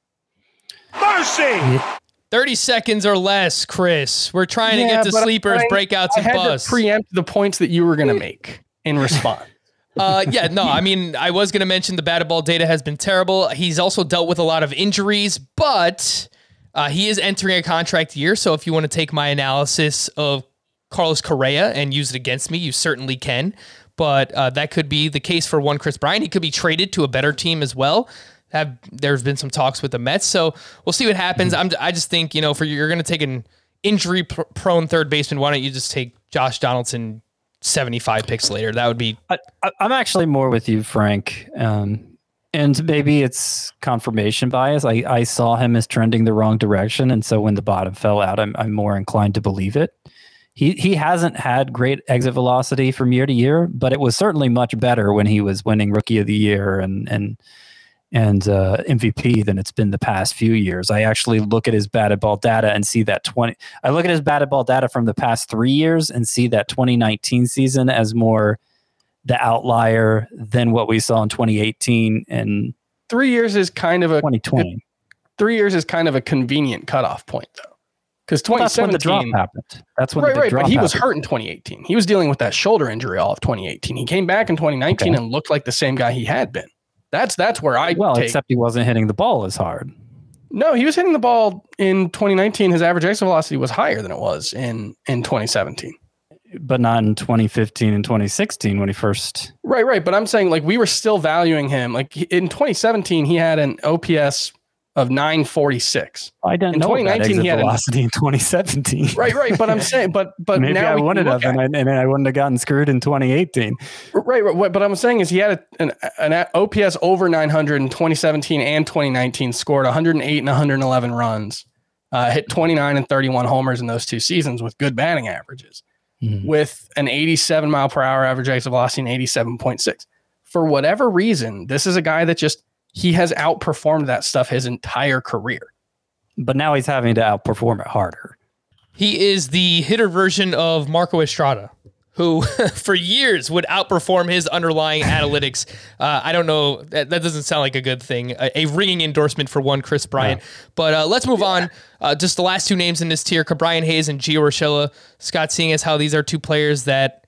Mercy! thirty seconds or less, Chris. We're trying to Yeah, get to but sleepers, I- breakouts, I and had buzz. to preempt the points that you were going to make in response. Uh, yeah, no, I mean, I was going to mention the batted ball data has been terrible. He's also dealt with a lot of injuries, but uh, he is entering a contract year. So if you want to take my analysis of Carlos Correa and use it against me, you certainly can. But uh, that could be the case for one Kris Bryant. He could be traded to a better team as well. Have there's been some talks with the Mets, so we'll see what happens. I'm I just think, you know, for you're going to take an injury pr- prone third baseman, why don't you just take Josh Donaldson seventy-five picks later? That would be. I, I- I'm actually more with you, Frank. Um, and maybe it's confirmation bias. I, I saw him as trending the wrong direction, and so when the bottom fell out, I'm I'm more inclined to believe it. He he hasn't had great exit velocity from year to year, but it was certainly much better when he was winning Rookie of the Year and and and uh, M V P than it's been the past few years. I actually look at his batted ball data and see that twenty. I look at his batted ball data from the past three years and see that twenty nineteen season as more the outlier than what we saw in twenty eighteen and Three years is kind of a twenty twenty. Three years is kind of a convenient cutoff point, though, because Well, that's when the drop twenty seventeen. happened. That's when Right, the big right, drop but he was happened. hurt in twenty eighteen. He was dealing with that shoulder injury all of twenty eighteen. He came back in twenty nineteen Okay. and looked like the same guy he had been. That's that's where I Well, take. except he wasn't hitting the ball as hard. No, he was hitting the ball in twenty nineteen. His average exit velocity was higher than it was in in twenty seventeen. But not in twenty fifteen and twenty sixteen when he first. Right, right. But I'm saying, like, we were still valuing him. Like in twenty seventeen, he had an O P S of nine forty-six. I didn't In know about twenty nineteen, exit he had a- velocity in twenty seventeen. Right, right. But I'm saying, but but Maybe now I we can wouldn't look have, at and I, and I wouldn't have gotten screwed in twenty eighteen. Right, right. What, but I'm saying is he had a, an, an O P S over nine hundred in twenty seventeen and twenty nineteen, scored one hundred eight and one hundred eleven runs, uh, hit twenty-nine and thirty-one homers in those two seasons with good batting averages, Mhm. with an eighty-seven mile per hour average exit velocity and eighty-seven point six. For whatever reason, this is a guy that just, he has outperformed that stuff his entire career. But now he's having to outperform it harder. He is the hitter version of Marco Estrada, who for years would outperform his underlying analytics. Uh, I don't know. That, that doesn't sound like a good thing. A, a ringing endorsement for one Kris Bryant. But uh, let's move on. Uh, just the last two names in this tier, Brian Hayes and Gio Urshela. Scott, seeing as how these are two players that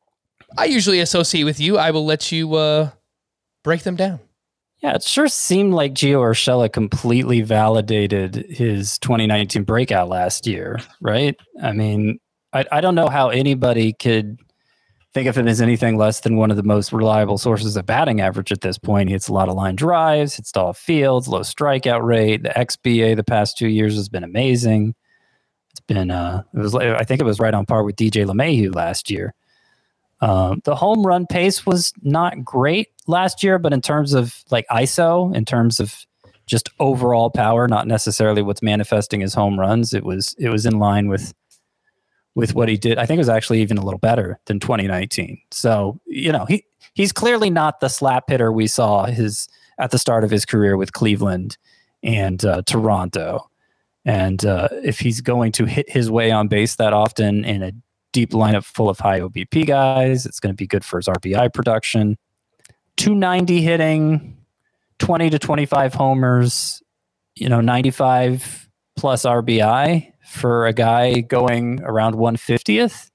I usually associate with you, I will let you uh, break them down. Yeah, it sure seemed like Gio Urshela completely validated his twenty nineteen breakout last year, right? I mean, I, I don't know how anybody could think of him as anything less than one of the most reliable sources of batting average at this point. He hits a lot of line drives, hits off fields, low strikeout rate. The X B A the past two years has been amazing. It's been, uh, it was, I think it was right on par with D J LeMahieu last year. Um, the home run pace was not great last year, but in terms of like I S O, in terms of just overall power, not necessarily what's manifesting as home runs, it was it was in line with with what he did. I think it was actually even a little better than twenty nineteen. So, you know, he he's clearly not the slap hitter we saw his at the start of his career with Cleveland and uh, Toronto. And uh, if he's going to hit his way on base that often in a deep lineup full of high O B P guys, it's going to be good for his R B I production. two ninety hitting, twenty to twenty-five homers, you know, ninety-five plus R B I for a guy going around one fiftieth.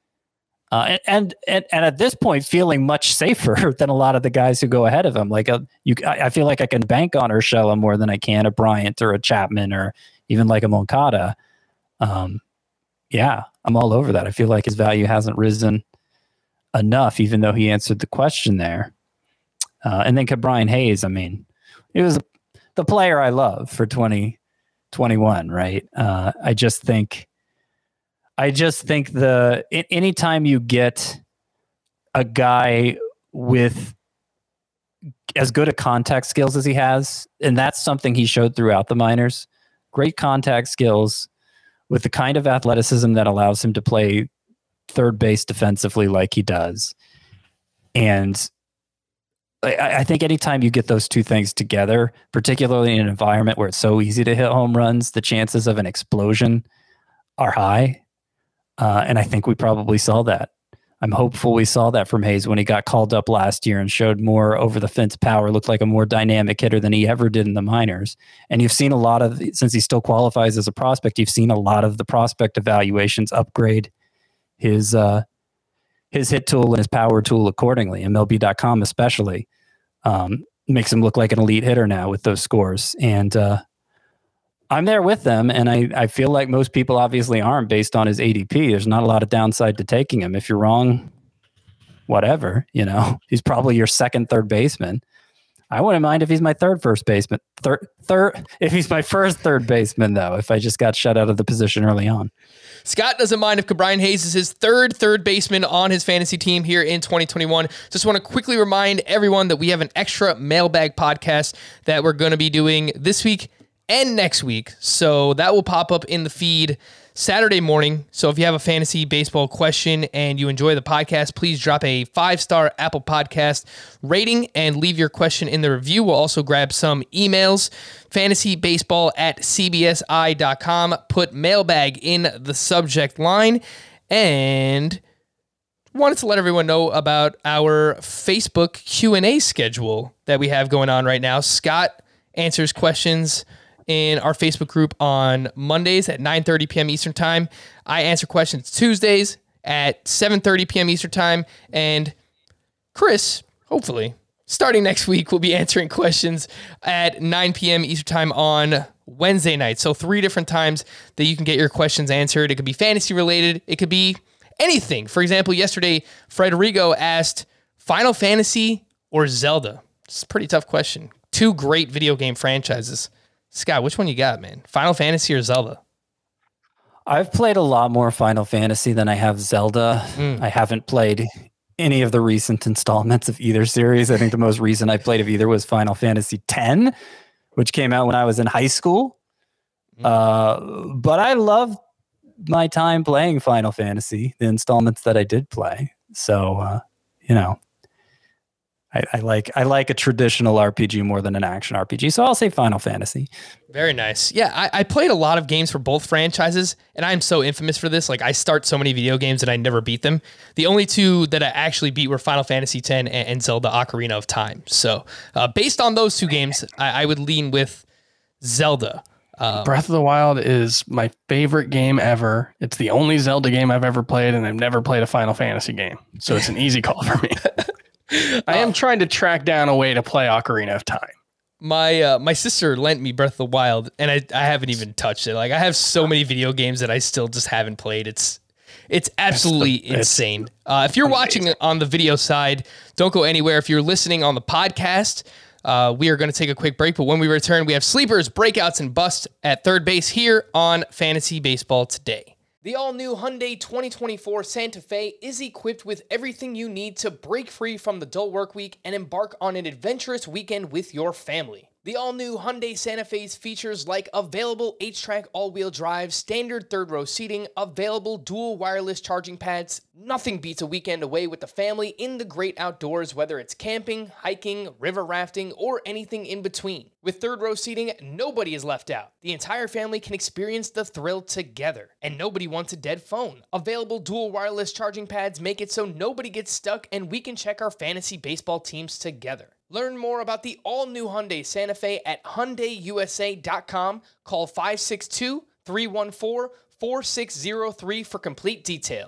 Uh, and, and and at this point, feeling much safer than a lot of the guys who go ahead of him. Like a, you, I I feel like I can bank on Urshela more than I can a Bryant or a Chapman or even like a Moncada. um, yeah, I'm all over that. I feel like his value hasn't risen enough, even though he answered the question there. Uh, and then Ke'Bryan Hayes, I mean, he was the player I love for twenty twenty-one, right? Uh, I just think, I just think the anytime you get a guy with as good a contact skills as he has, and that's something he showed throughout the minors, great contact skills with the kind of athleticism that allows him to play third base defensively like he does. And I, I think anytime you get those two things together, particularly in an environment where it's so easy to hit home runs, the chances of an explosion are high. Uh, and I think we probably saw that. I'm hopeful we saw that from Hayes when he got called up last year and showed more over the fence power, looked like a more dynamic hitter than he ever did in the minors. And you've seen a lot of, since he still qualifies as a prospect, you've seen a lot of the prospect evaluations upgrade his uh, his hit tool and his power tool accordingly. M L B dot com especially um, makes him look like an elite hitter now with those scores. And uh, I'm there with them, and I, I feel like most people obviously aren't based on his A D P. There's not a lot of downside to taking him. If you're wrong, whatever, you know, he's probably your second third baseman. I wouldn't mind if he's my third first baseman. Third, third, if he's my first third baseman, though, if I just got shut out of the position early on. Scott doesn't mind if Ke'Bryan Hayes is his third third baseman on his fantasy team here in twenty twenty-one. Just want to quickly remind everyone that we have an extra mailbag podcast that we're going to be doing this week and next week. So that will pop up in the feed Saturday morning. So if you have a fantasy baseball question and you enjoy the podcast, please drop a five-star Apple Podcast rating and leave your question in the review. We'll also grab some emails, fantasybaseball at c b s i dot com. Put mailbag in the subject line. And wanted to let everyone know about our Facebook Q and A schedule that we have going on right now. Scott answers questions in our Facebook group on Mondays at nine thirty p.m. Eastern Time. I answer questions Tuesdays at seven thirty p.m. Eastern Time. And Chris, hopefully, starting next week, will be answering questions at nine p.m. Eastern Time on Wednesday night. So three different times that you can get your questions answered. It could be fantasy related. It could be anything. For example, yesterday, Frederico asked Final Fantasy or Zelda. It's a pretty tough question. Two great video game franchises. Scott, which one you got, man? Final Fantasy or Zelda? I've played a lot more Final Fantasy than I have Zelda. Mm. I haven't played any of the recent installments of either series. I think the most recent I played of either was Final Fantasy X, which came out when I was in high school. Mm. Uh, but I loved my time playing Final Fantasy, the installments that I did play. So, uh, you know, I, I like I like a traditional R P G more than an action R P G, so I'll say Final Fantasy. Very nice. Yeah, I, I played a lot of games for both franchises, and I'm so infamous for this. Like, I start so many video games and I never beat them. The only two that I actually beat were Final Fantasy X and, and Zelda Ocarina of Time. So, uh, based on those two games, I, I would lean with Zelda. Um, Breath of the Wild is my favorite game ever. It's the only Zelda game I've ever played, and I've never played a Final Fantasy game. So it's an easy call for me. I am trying to track down a way to play Ocarina of Time. My uh, my sister lent me Breath of the Wild, and I, I haven't even touched it. Like, I have so many video games that I still just haven't played. It's it's absolutely the, insane. Uh, if you're amazing. Watching on the video side, don't go anywhere. If you're listening on the podcast, uh, we are going to take a quick break. But when we return, we have sleepers, breakouts, and busts at third base here on Fantasy Baseball Today. The all-new Hyundai twenty twenty-four Santa Fe is equipped with everything you need to break free from the dull work week and embark on an adventurous weekend with your family. The all-new Hyundai Santa Fe's features like available H-Track all-wheel drive, standard third-row seating, available dual wireless charging pads. Nothing beats a weekend away with the family in the great outdoors, whether it's camping, hiking, river rafting, or anything in between. With third-row seating, nobody is left out. The entire family can experience the thrill together, and nobody wants a dead phone. Available dual wireless charging pads make it so nobody gets stuck, and we can check our fantasy baseball teams together. Learn more about the all-new Hyundai Santa Fe at Hyundai U S A dot com. Call five six two, three one four, four six zero three for complete details.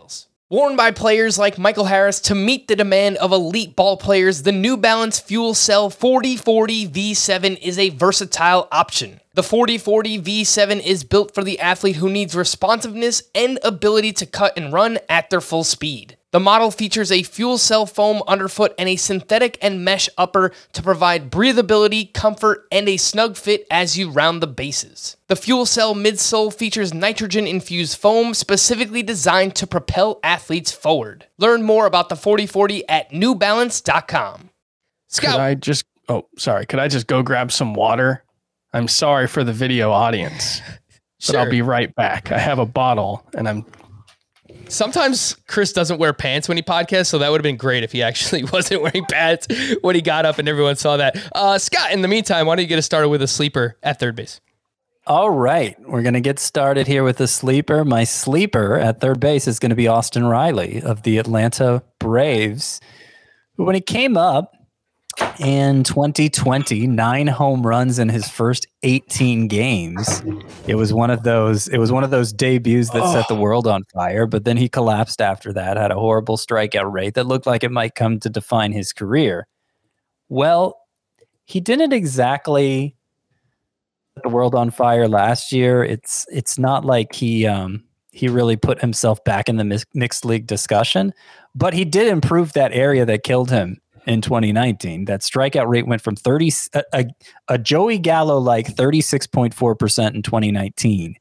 Worn by players like Michael Harris to meet the demand of elite ball players, the New Balance Fuel Cell forty forty V seven is a versatile option. The forty forty V seven is built for the athlete who needs responsiveness and ability to cut and run at their full speed. The model features a fuel cell foam underfoot and a synthetic and mesh upper to provide breathability, comfort, and a snug fit as you round the bases. The fuel cell midsole features nitrogen-infused foam specifically designed to propel athletes forward. Learn more about the forty forty at new balance dot com. Could I just, oh, sorry. Could I just go grab some water? I'm sorry for the video audience, but Sure. I'll be right back. I have a bottle and I'm Sometimes Chris doesn't wear pants when he podcasts, so that would have been great if he actually wasn't wearing pants when he got up and everyone saw that. Uh, Scott, in the meantime, why don't you get us started with a sleeper at third base? All right, we're going to get started here with a sleeper. My sleeper at third base is going to be Austin Riley of the Atlanta Braves, who, when he came up in twenty twenty, nine home runs in his first eighteen games. It was one of those. It was one of those debuts that oh. set the world on fire. But then he collapsed after that. Had a horrible strikeout rate that looked like it might come to define his career. Well, he didn't exactly set the world on fire last year. It's it's not like he um, he really put himself back in the mixed league discussion, but he did improve that area that killed him. In twenty nineteen, that strikeout rate went from thirty a, a, a Joey Gallo like thirty-six point four percent in twenty nineteen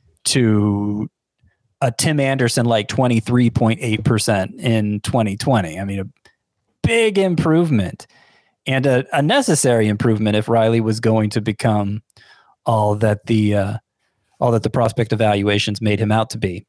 to a Tim Anderson like twenty-three point eight percent in twenty twenty. I mean, a big improvement and a, a necessary improvement if Riley was going to become all that the uh, all that the prospect evaluations made him out to be.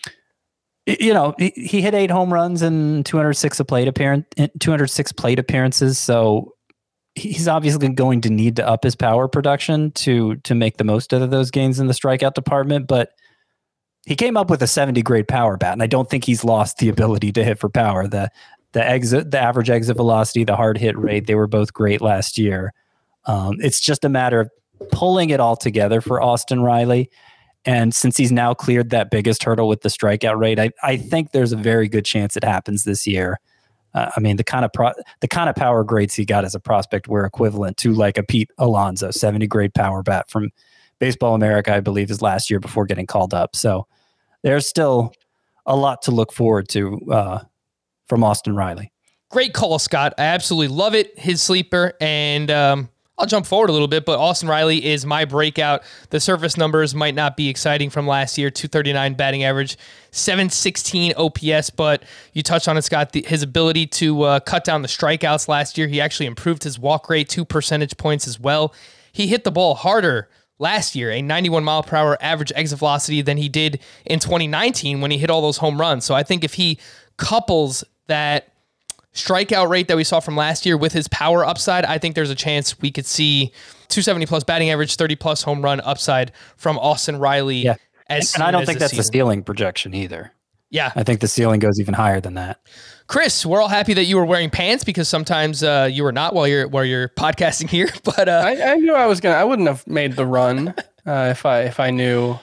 You know, he, he hit eight home runs and two hundred six plate appearance, two hundred six plate appearances. So he's obviously going to need to up his power production to to make the most of those gains in the strikeout department. But he came up with a seventy grade power bat, and I don't think he's lost the ability to hit for power. The the exit, the average exit velocity, the hard hit rate, they were both great last year. Um, it's just a matter of pulling it all together for Austin Riley. And since he's now cleared that biggest hurdle with the strikeout rate, I, I think there's a very good chance it happens this year. Uh, I mean, the kind of pro, the kind of power grades he got as a prospect were equivalent to like a Pete Alonso, seventy grade power bat from Baseball America, I believe, is last year before getting called up. So there's still a lot to look forward to uh, from Austin Riley. Great call, Scott. I absolutely love it. His sleeper. And um, I'll jump forward a little bit, but Austin Riley is my breakout. The surface numbers might not be exciting from last year, two thirty-nine batting average, seven sixteen O P S, but you touched on it, Scott, the, his ability to uh, cut down the strikeouts last year. He actually improved his walk rate two percentage points as well. He hit the ball harder last year, a ninety-one mile per hour average exit velocity than he did in twenty nineteen when he hit all those home runs. So I think if he couples that strikeout rate that we saw from last year with his power upside, I think there's a chance we could see two seventy plus batting average, thirty plus home run upside from Austin Riley. Yeah. As and I don't think that's season. a ceiling projection either. Yeah. I think the ceiling goes even higher than that. Chris, we're all happy that you were wearing pants because sometimes uh, you were not while you're while you're podcasting here. But uh, I, I knew I was gonna. I wouldn't have made the run uh, if I if I knew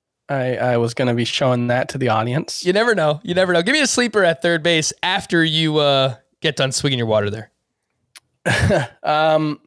I I was gonna be showing that to the audience. You never know. You never know. Give me a sleeper at third base after you uh, get done swigging your water there. um,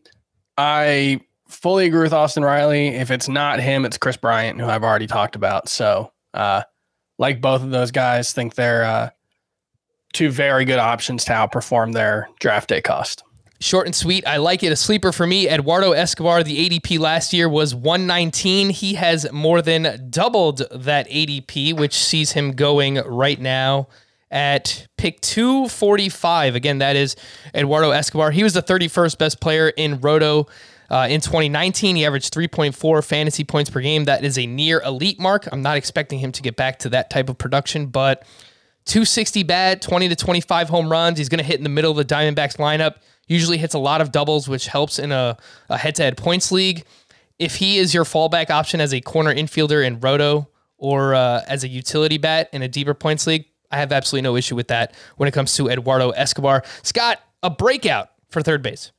I fully agree with Austin Riley. If it's not him, it's Chris Bryant, who I've already talked about. So, uh, like both of those guys, think they're uh, two very good options to outperform their draft day cost. Short and sweet. I like it. A sleeper for me, Eduardo Escobar. The A D P last year was one nineteen. He has more than doubled that A D P, which sees him going right now at pick two forty-five. Again, that is Eduardo Escobar. He was the thirty-first best player in Roto uh, in twenty nineteen. He averaged three point four fantasy points per game. That is a near elite mark. I'm not expecting him to get back to that type of production, but two sixty bat, twenty to twenty-five home runs. He's going to hit in the middle of the Diamondbacks lineup. Usually hits a lot of doubles, which helps in a, a head-to-head points league. If he is your fallback option as a corner infielder in Roto or uh, as a utility bat in a deeper points league, I have absolutely no issue with that when it comes to Eduardo Escobar. Scott, a breakout for third base.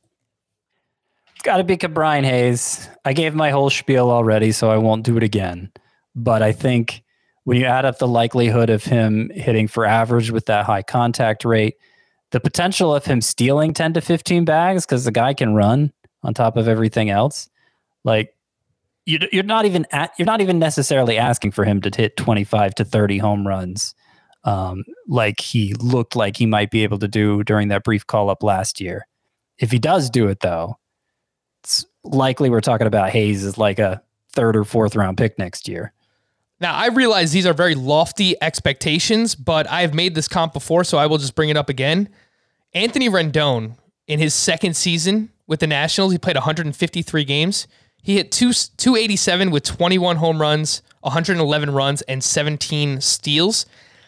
It's got to be Brian Hayes. I gave my whole spiel already, so I won't do it again. But I think when you add up the likelihood of him hitting for average with that high contact rate, the potential of him stealing ten to fifteen bags because the guy can run on top of everything else, like you, you're not even at, you're not even necessarily asking for him to hit twenty-five to thirty home runs, um, like he looked like he might be able to do during that brief call up last year. If he does do it, though, it's likely we're talking about Hayes as like a third or fourth round pick next year. Now, I realize these are very lofty expectations, but I've made this comp before, so I will just bring it up again. Anthony Rendon, in his second season with the Nationals, he played one hundred fifty-three games. He hit two, two eighty-seven with twenty-one home runs, one hundred eleven runs, and seventeen steals.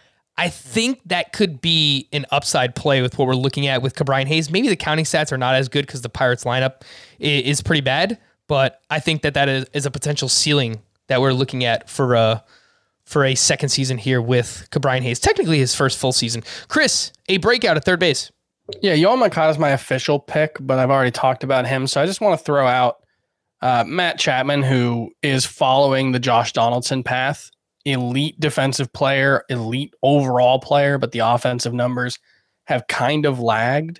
I think that could be an upside play with what we're looking at with Ke'Bryan Hayes. Maybe the counting stats are not as good because the Pirates lineup is pretty bad, but I think that that is, is a potential ceiling that we're looking at for a, for a second season here with Ke'Bryan Hayes. Technically his first full season. Chris, a breakout at third base. Yeah, Yoan Moncada is my official pick, but I've already talked about him, so I just want to throw out uh, Matt Chapman, who is following the Josh Donaldson path. Elite defensive player, elite overall player, but the offensive numbers have kind of lagged.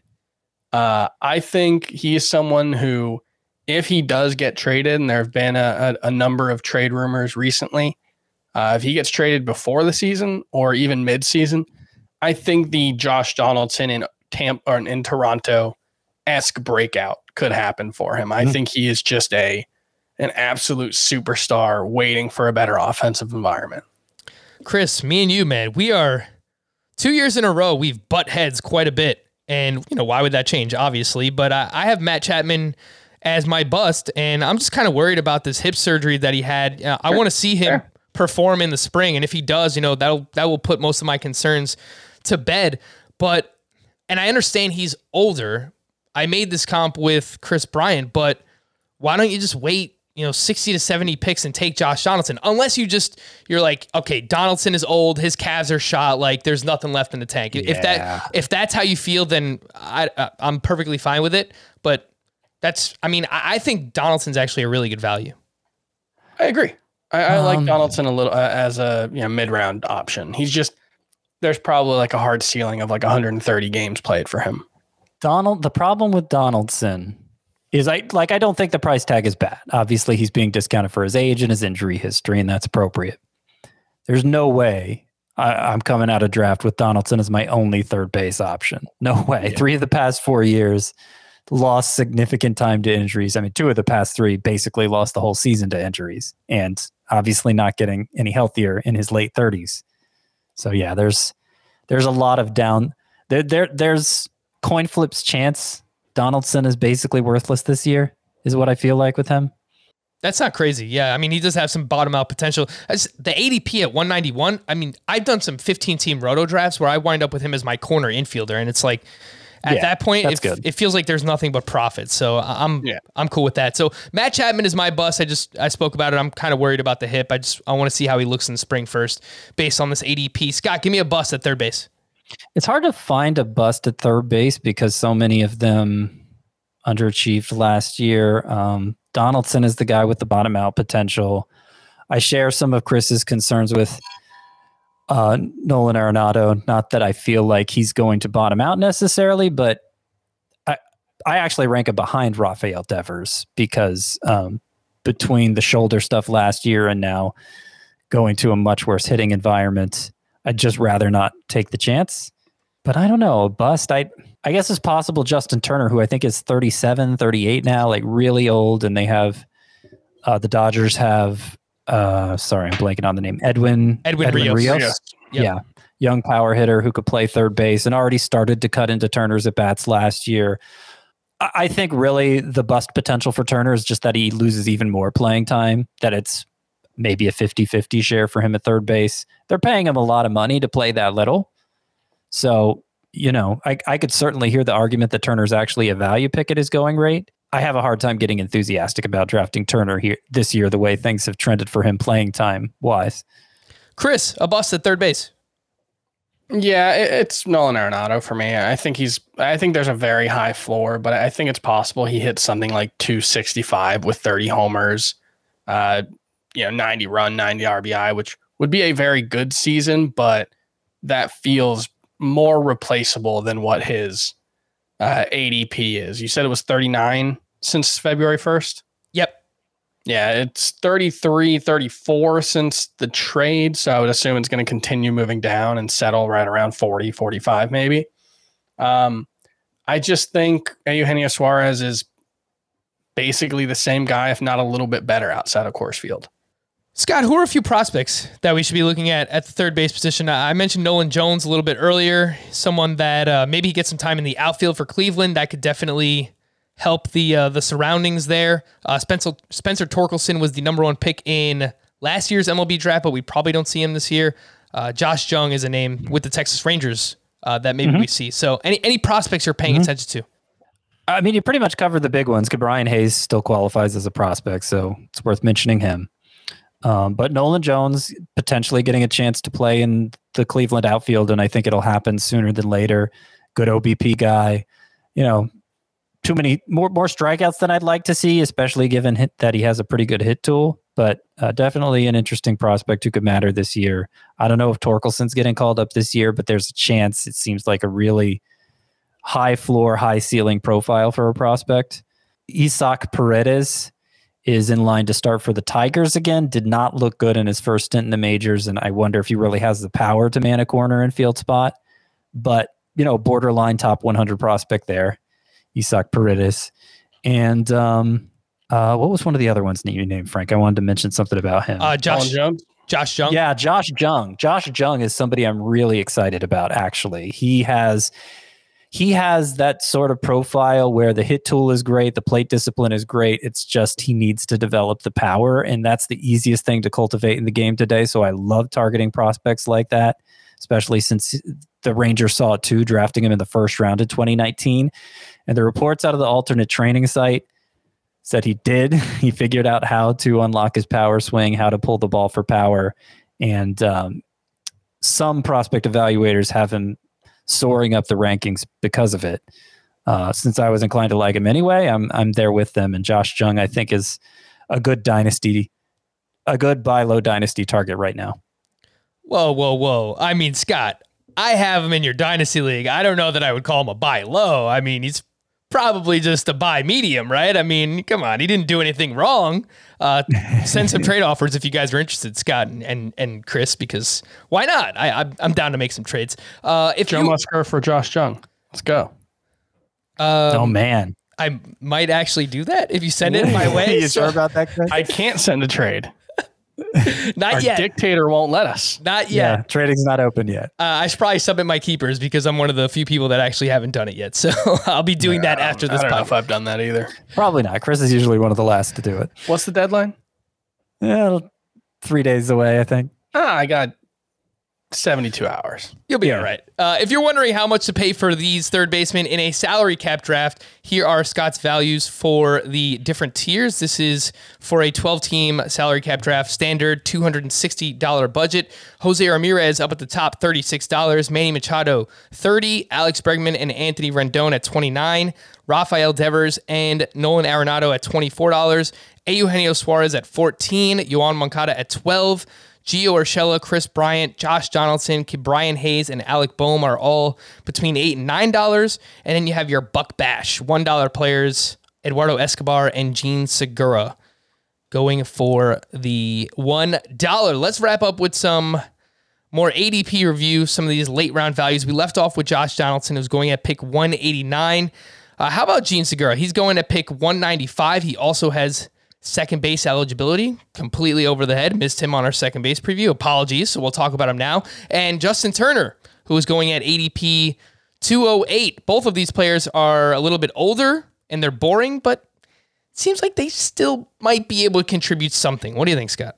Uh, I think he is someone who, if he does get traded, and there have been a, a, a number of trade rumors recently, uh, if he gets traded before the season or even mid-season, I think the Josh Donaldson in Tampa or in Toronto-esque breakout could happen for him. I mm-hmm. think he is just a an absolute superstar waiting for a better offensive environment. Chris, me and you, man, we are two years in a row. We've butt heads quite a bit. And, you know, why would that change? Obviously. But I, I have Matt Chapman as my bust, and I'm just kind of worried about this hip surgery that he had. Uh, I want to see him sure. perform in the spring. And if he does, you know, that'll, that will put most of my concerns to bed. But, and I understand he's older. I made this comp with Chris Bryant, but why don't you just wait, you know, sixty to seventy picks and take Josh Donaldson? Unless you just, you're like, okay, Donaldson is old, his calves are shot, like there's nothing left in the tank. Yeah. If that, if that's how you feel, then I, I'm perfectly fine with it. But that's, I mean, I, I think Donaldson's actually a really good value. I agree. I, I um, like Donaldson a little uh, as a you know mid-round option. He's just, there's probably like a hard ceiling of like one hundred thirty games played for him. Donald, the problem with Donaldson is I like I don't think the price tag is bad. Obviously, he's being discounted for his age and his injury history, and that's appropriate. There's no way I, I'm coming out of draft with Donaldson as my only third base option. No way. Yeah. Three of the past four years lost significant time to injuries. I mean, two of the past three basically lost the whole season to injuries, and obviously not getting any healthier in his late thirties. So yeah, there's there's a lot of down there. There there's coin flips chance Donaldson is basically worthless this year, is what I feel like with him. That's not crazy. Yeah, I mean, he does have some bottom out potential. As the A D P at one ninety-one, I mean, I've done some fifteen-team roto drafts where I wind up with him as my corner infielder, and it's like, at yeah, that point, it, it feels like there's nothing but profit. So I'm yeah. I'm cool with that. So Matt Chapman is my bust. I just I spoke about it. I'm kind of worried about the hip. I just I want to see how he looks in the spring first, based on this A D P. Scott, give me a bust at third base. It's hard to find a bust at third base because so many of them underachieved last year. Um, Donaldson is the guy with the bottom out potential. I share some of Chris's concerns with uh, Nolan Arenado. Not that I feel like he's going to bottom out necessarily, but I I actually rank him behind Rafael Devers because um, between the shoulder stuff last year and now going to a much worse hitting environment, I'd just rather not take the chance. But I don't know, a bust. I I guess it's possible Justin Turner, who I think is thirty-seven, thirty-eight now, like really old, and they have uh, the Dodgers have uh, sorry, I'm blanking on the name. Edwin Edwin, Edwin Rios. Rios. Rios. Yep. Yeah. Young power hitter who could play third base and already started to cut into Turner's at bats last year. I, I think really the bust potential for Turner is just that he loses even more playing time, that it's maybe a fifty-fifty share for him at third base. They're paying him a lot of money to play that little. So, you know, I, I could certainly hear the argument that Turner's actually a value pick at his going rate. I have a hard time getting enthusiastic about drafting Turner here this year, the way things have trended for him playing time wise. Chris, a bust at third base. Yeah, it, it's Nolan Arenado for me. I think he's, I think there's a very high floor, but I think it's possible he hits something like two sixty-five with thirty homers, uh, you know, ninety run, ninety R B I, which would be a very good season, but that feels more replaceable than what his uh, A D P is. You said it was thirty-nine since February first? Yep. Yeah, it's thirty-three, thirty-four since the trade. So I would assume it's going to continue moving down and settle right around forty, forty-five maybe. Um, I just think Eugenio Suarez is basically the same guy, if not a little bit better outside of Coors Field. Scott, who are a few prospects that we should be looking at at the third base position? I mentioned Nolan Jones a little bit earlier, someone that uh, maybe he gets some time in the outfield for Cleveland. That could definitely help the uh, the surroundings there. Uh, Spencer Spencer Torkelson was the number one pick in last year's M L B draft, but we probably don't see him this year. Uh, Josh Jung is a name with the Texas Rangers uh, that maybe mm-hmm. we see. So any any prospects you're paying mm-hmm. attention to? I mean, you pretty much covered the big ones. Brian Hayes still qualifies as a prospect, so it's worth mentioning him. Um, but Nolan Jones potentially getting a chance to play in the Cleveland outfield, and I think it'll happen sooner than later. Good O B P guy. You know, too many more more strikeouts than I'd like to see, especially given hit, that he has a pretty good hit tool. But uh, definitely an interesting prospect who could matter this year. I don't know if Torkelson's getting called up this year, but there's a chance. It seems like a really high floor, high ceiling profile for a prospect. Isaac Paredes is in line to start for the Tigers again. Did not look good in his first stint in the majors, and I wonder if he really has the power to man a corner and field spot. But, you know, borderline top one hundred prospect there, Isaac Paredes. And um, uh, what was one of the other ones that you named, Frank? I wanted to mention something about him. Uh, Josh Jung. Josh Jung? Yeah, Josh Jung. Josh Jung is somebody I'm really excited about, actually. He has... He has that sort of profile where the hit tool is great, the plate discipline is great. It's just he needs to develop the power, and that's the easiest thing to cultivate in the game today. So I love targeting prospects like that, especially since the Rangers saw it too, drafting him in the first round in twenty nineteen. And the reports out of the alternate training site said he did. He figured out how to unlock his power swing, how to pull the ball for power, and um, some prospect evaluators have him soaring up the rankings because of it. Uh, since I was inclined to like him anyway, I'm I'm there with them. And Josh Jung, I think, is a good dynasty, a good buy low dynasty target right now. Whoa, whoa, whoa! I mean, Scott, I have him in your dynasty league. I don't know that I would call him a buy low. I mean, he's probably just a buy medium, right? I mean, come on, he didn't do anything wrong. Uh, send some trade offers if you guys are interested, Scott and and, and Chris, because why not? I, I I'm down to make some trades. Uh, if Joe you, Musker for Josh Jung, let's go. Um, oh man, I might actually do that if you send it my way. You so, sure about that, Chris? I can't send a trade. Not Our yet. dictator won't let us. Not Yeah, yet. trading's not open yet. Uh, I should probably submit my keepers because I'm one of the few people that actually haven't done it yet. So I'll be doing that after this I don't know podcast. if I've done that either. Probably not. Chris is usually one of the last to do it. What's the deadline? Yeah, three days away, I think. Ah, I got seventy-two hours. You'll be Yeah. all right. Uh, if you're wondering how much to pay for these third basemen in a salary cap draft, here are Scott's values for the different tiers. This is for a twelve-team salary cap draft, standard two hundred sixty dollars budget. Jose Ramirez up at the top, thirty-six dollars. Manny Machado, thirty dollars. Alex Bregman and Anthony Rendon at twenty-nine dollars. Rafael Devers and Nolan Arenado at twenty-four dollars. Eugenio Suarez at fourteen dollars. Yoan Moncada at twelve dollars. Gio Urshela, Chris Bryant, Josh Donaldson, Brian Hayes, and Alec Boehm are all between eight dollars and nine dollars. And then you have your Buck Bash, one dollar players, Eduardo Escobar and Gene Segura going for the one dollar. Let's wrap up with some more A D P review, some of these late round values. We left off with Josh Donaldson, who's going at pick one eighty-nine. Uh, how about Gene Segura? He's going at pick one ninety-five. He also has second base eligibility, completely over the head. Missed him on our second base preview. Apologies. So we'll talk about him now. And Justin Turner, who is going at A D P two oh eight. Both of these players are a little bit older and they're boring, but it seems like they still might be able to contribute something. What do you think, Scott?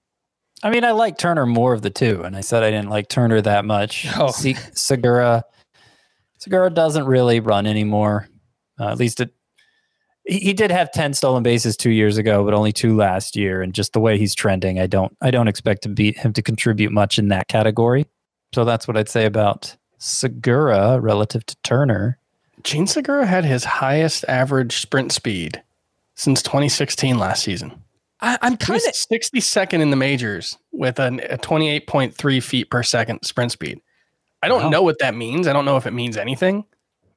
I mean, I like Turner more of the two, and I said I didn't like Turner that much. Oh. Se- Segura, Segura doesn't really run anymore. Uh, at least it. He, he did have ten stolen bases two years ago, but only two last year. And just the way he's trending, I don't, I don't expect to beat him to contribute much in that category. So that's what I'd say about Segura relative to Turner. Gene Segura had his highest average sprint speed since twenty sixteen last season. I, I'm kind of sixty-second in the majors with an, a twenty-eight point three feet per second sprint speed. I don't Wow. know what that means. I don't know if it means anything.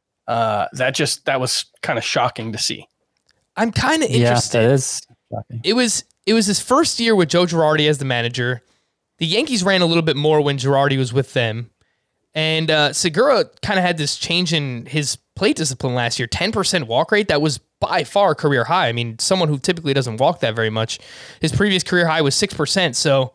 Uh, that just that was kind of shocking to see. I'm kind of Yeah, interested. that is shocking. It was it was his first year with Joe Girardi as the manager. The Yankees ran a little bit more when Girardi was with them. And uh, Segura kind of had this change in his plate discipline last year. ten percent walk rate. That was by far career high. I mean, someone who typically doesn't walk that very much. His previous career high was six percent. So,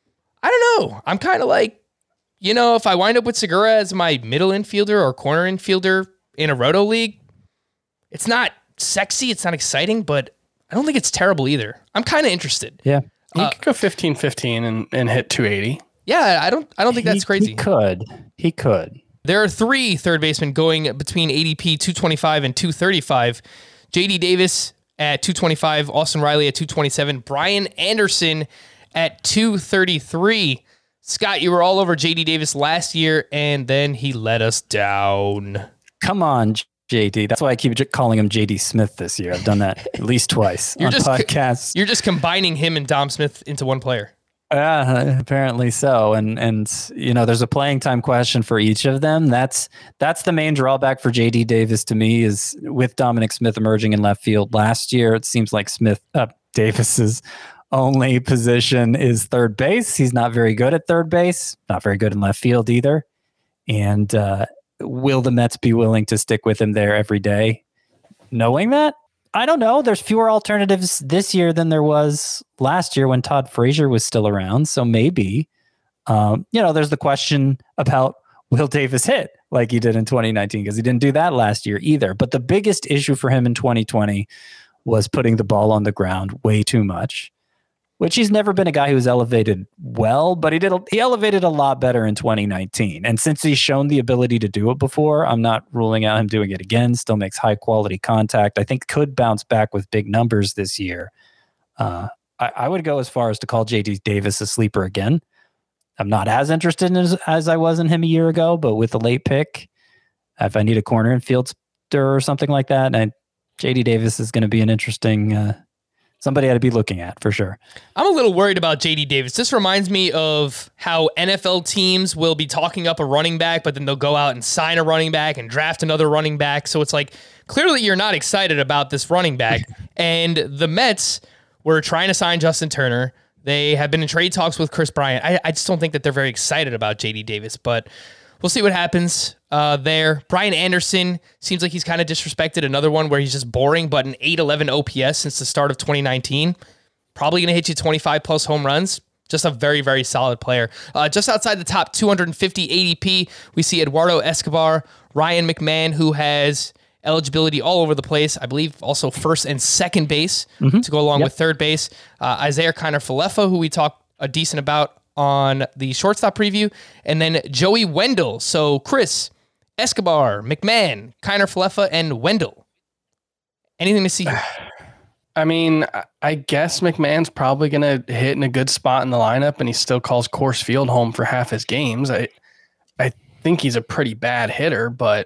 I don't know. I'm kind of like, you know, if I wind up with Segura as my middle infielder or corner infielder in a roto league, it's not sexy. It's not exciting, but I don't think it's terrible either. I'm kind of interested. Yeah. You Uh, could go fifteen fifteen and, and hit two eighty. Yeah, I don't I don't think He- that's crazy. He could. He could. There are three third basemen going between A D P two twenty-five and two thirty-five. J D Davis at two twenty-five, Austin Riley at two twenty-seven, Brian Anderson at two thirty-three. Scott, you were all over J D Davis last year, and then he let us down. Come on, J D. That's why I keep j- calling him J D Smith this year. I've done that at least twice You're on just- podcasts. You're just combining him and Dom Smith into one player. Uh, apparently so. And and you know, there's a playing time question for each of them. That's that's the main drawback for J D Davis to me is with Dominic Smith emerging in left field last year. It seems like Smith uh, Davis's only position is third base. He's not very good at third base. Not very good in left field either. And uh, will the Mets be willing to stick with him there every day? Knowing that, I don't know. There's fewer alternatives this year than there was last year when Todd Frazier was still around. So maybe, um, you know, there's the question about will Davis hit like he did in twenty nineteen because he didn't do that last year either. But the biggest issue for him in twenty twenty was putting the ball on the ground way too much, which he's never been a guy who's elevated well, but he did. He elevated a lot better in twenty nineteen. And since he's shown the ability to do it before, I'm not ruling out him doing it again. Still makes high quality contact. I think could bounce back with big numbers this year. Uh, I, I would go as far as to call J D Davis a sleeper again. I'm not as interested in as, as I was in him a year ago, but with a late pick, if I need a corner infielder or something like that, and J D Davis is going to be an interesting. Uh, Somebody had to be looking at for sure. I'm a little worried about J D Davis. This reminds me of how N F L teams will be talking up a running back, but then they'll go out and sign a running back and draft another running back. So it's like, clearly you're not excited about this running back. And the Mets were trying to sign Justin Turner. They have been in trade talks with Chris Bryant. I, I just don't think that they're very excited about J D Davis, but we'll see what happens uh, there. Brian Anderson seems like he's kind of disrespected. Another one where he's just boring, but an eight eleven O P S since the start of twenty nineteen. Probably going to hit you twenty-five plus home runs. Just a very, very solid player. Uh, just outside the top two hundred fifty A D P, we see Eduardo Escobar, Ryan McMahon, who has eligibility all over the place. I believe also first and second base mm-hmm. to go along yep. with third base. Uh, Isaiah Kiner-Falefa, who we talked a decent about on the shortstop preview, and then Joey Wendell. So Chris, Escobar, McMahon, Kiner-Falefa, and Wendell. Anything to see here? I mean, I guess McMahon's probably going to hit in a good spot in the lineup, and he still calls Coors Field home for half his games. I, I think he's a pretty bad hitter, but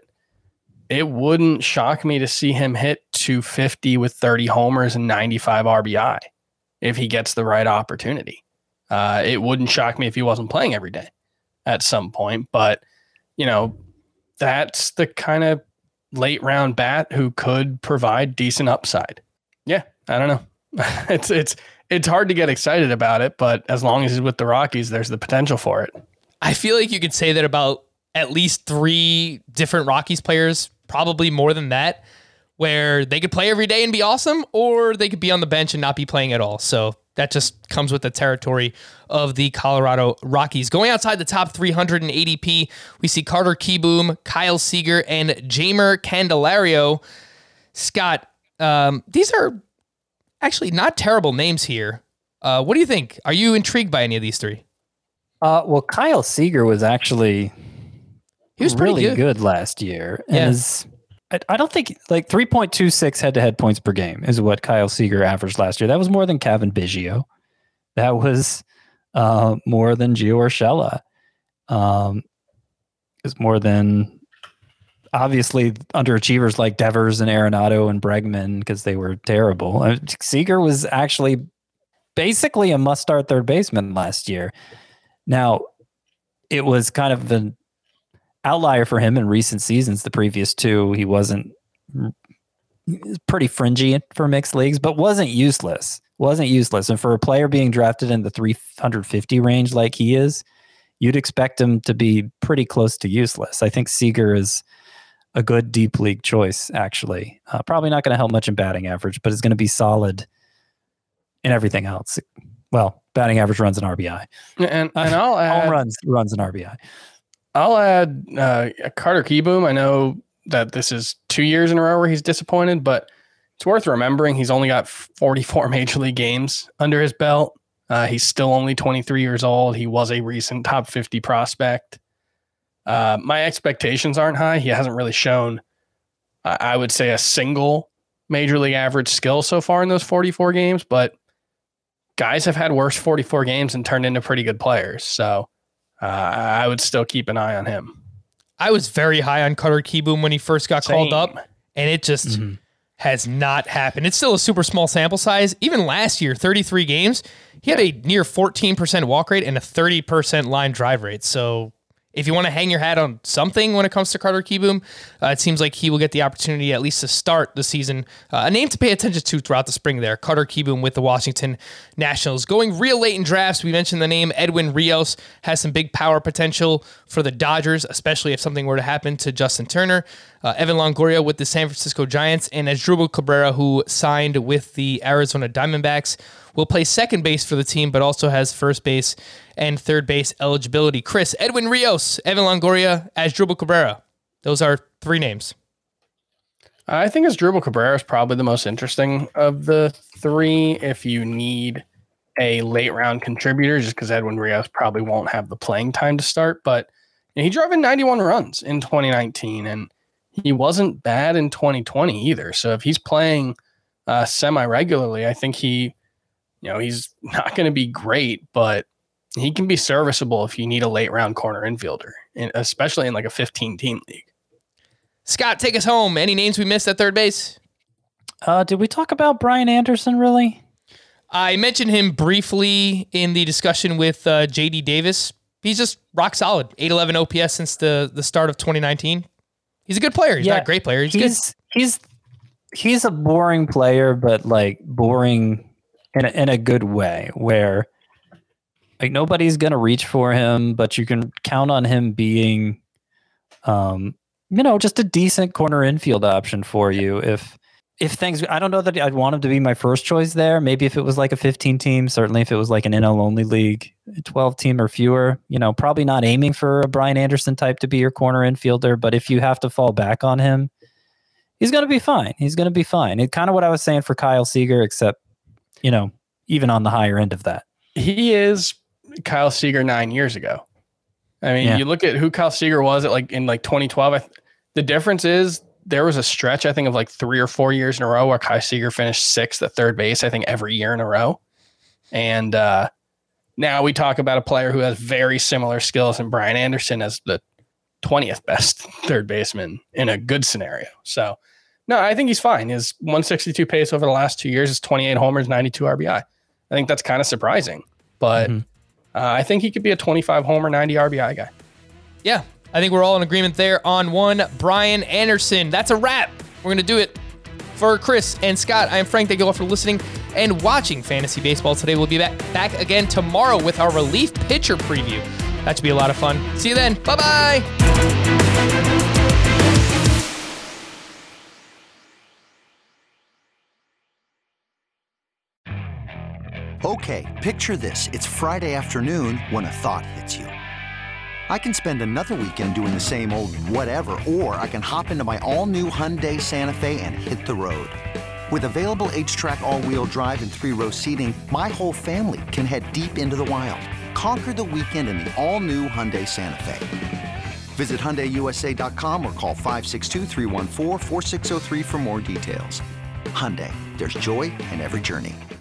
it wouldn't shock me to see him hit two fifty with thirty homers and ninety-five R B I if he gets the right opportunity. Uh, it wouldn't shock me if he wasn't playing every day at some point, but you know, that's the kind of late round bat who could provide decent upside. Yeah, I don't know. it's it's it's hard to get excited about it, but as long as he's with the Rockies, there's the potential for it. I feel like you could say that about at least three different Rockies players, probably more than that, where they could play every day and be awesome, or they could be on the bench and not be playing at all. So that just comes with the territory of the Colorado Rockies. Going outside the top three hundred in A D P, we see Carter Kieboom, Kyle Seager, and Jeimer Candelario. Scott, um, these are actually not terrible names here. Uh, what do you think? Are you intrigued by any of these three? Uh, well, Kyle Seager was actually he was really good. good last year. And yeah. is, I, I don't think like three point two six head-to-head points per game is what Kyle Seager averaged last year. That was more than Kevin Biggio. That was uh, more than Gio Urshela. Um, it's more than obviously underachievers like Devers and Arenado and Bregman because they were terrible. Uh, Seager was actually basically a must-start third baseman last year. Now, it was kind of an outlier for him in recent seasons. The previous two, he wasn't he was pretty fringy for mixed leagues, but wasn't useless. Wasn't useless. And for a player being drafted in the three fifty range like he is, you'd expect him to be pretty close to useless. I think Seager is a good deep league choice, actually. Uh, probably not going to help much in batting average, but is going to be solid in everything else. Well, batting average, runs, and R B I. And, and I'll add home runs, runs, and R B I. I'll add uh, Carter Kieboom. I know that this is two years in a row where he's disappointed, but it's worth remembering he's only got forty-four major league games under his belt. Uh, he's still only twenty-three years old. He was a recent top fifty prospect. Uh, my expectations aren't high. He hasn't really shown, uh, I would say, a single major league average skill so far in those forty-four games, but guys have had worse forty-four games and turned into pretty good players. So uh, I would still keep an eye on him. I was very high on Carter Kieboom when he first got Same. called up, and it just Mm-hmm. has not happened. It's still a super small sample size. Even last year, thirty-three games, he had a near fourteen percent walk rate and a thirty percent line drive rate. So if you want to hang your hat on something when it comes to Carter Kieboom, uh, it seems like he will get the opportunity at least to start the season. Uh, a name to pay attention to throughout the spring there, Carter Kieboom with the Washington Nationals. Going real late in drafts, we mentioned the name Edwin Rios has some big power potential for the Dodgers, especially if something were to happen to Justin Turner. Uh, Evan Longoria with the San Francisco Giants, and Asdrubal Cabrera, who signed with the Arizona Diamondbacks, will play second base for the team, but also has first base and third base eligibility. Chris, Edwin Rios, Evan Longoria, Asdrubal Cabrera. Those are three names. I think Asdrubal Cabrera is probably the most interesting of the three if you need a late round contributor, just because Edwin Rios probably won't have the playing time to start. But you know, he drove in ninety-one runs in twenty nineteen, and he wasn't bad in twenty twenty either. So if he's playing uh, semi-regularly, I think he, you know, he's not going to be great, but he can be serviceable if you need a late round corner infielder, and especially in like a fifteen team league. Scott, take us home. Any names we missed at third base? Uh, did we talk about Brian Anderson, really? I mentioned him briefly in the discussion with uh, J D Davis. He's just rock solid. eight eleven O P S since the, the start of twenty nineteen. He's a good player. He's Yeah, not a great player. He's, He's good. he's he's a boring player, but like boring in a, in a good way, where like nobody's gonna reach for him, but you can count on him being, um, you know, just a decent corner infield option for you. If if things, I don't know that I'd want him to be my first choice there. Maybe if it was like a fifteen team, certainly if it was like an N L only league, twelve team or fewer, you know, probably not aiming for a Brian Anderson type to be your corner infielder. But if you have to fall back on him, he's going to be fine. He's going to be fine. It's kind of what I was saying for Kyle Seager, except, you know, even on the higher end of that. He is Kyle Seager nine years ago. I mean, Yeah. you look at who Kyle Seager was at like in like twenty twelve. I th- the difference is there was a stretch, I think, of like three or four years in a row where Kyle Seager finished sixth at third base, I think every year in a row. And uh, now we talk about a player who has very similar skills in Brian Anderson as the twentieth best third baseman in a good scenario. So, no, I think he's fine. His one sixty-two pace over the last two years is twenty-eight homers, ninety-two R B I. I think that's kind of surprising, but Mm-hmm. uh, I think he could be a twenty-five homer, ninety R B I guy. Yeah, I think we're all in agreement there on one. Brian Anderson. That's a wrap. We're going to do it. For Chris and Scott, I am Frank. Thank you all for listening and watching Fantasy Baseball today. We'll be back, back again tomorrow with our relief pitcher preview. That should be a lot of fun. See you then. Bye-bye. Okay, picture this. It's Friday afternoon when a thought hits you. I can spend another weekend doing the same old whatever, or I can hop into my all-new Hyundai Santa Fe and hit the road. With available H-Track all-wheel drive and three-row seating, my whole family can head deep into the wild. Conquer the weekend in the all-new Hyundai Santa Fe. Visit Hyundai U S A dot com or call five six two, three one four, four six zero three for more details. Hyundai, there's joy in every journey.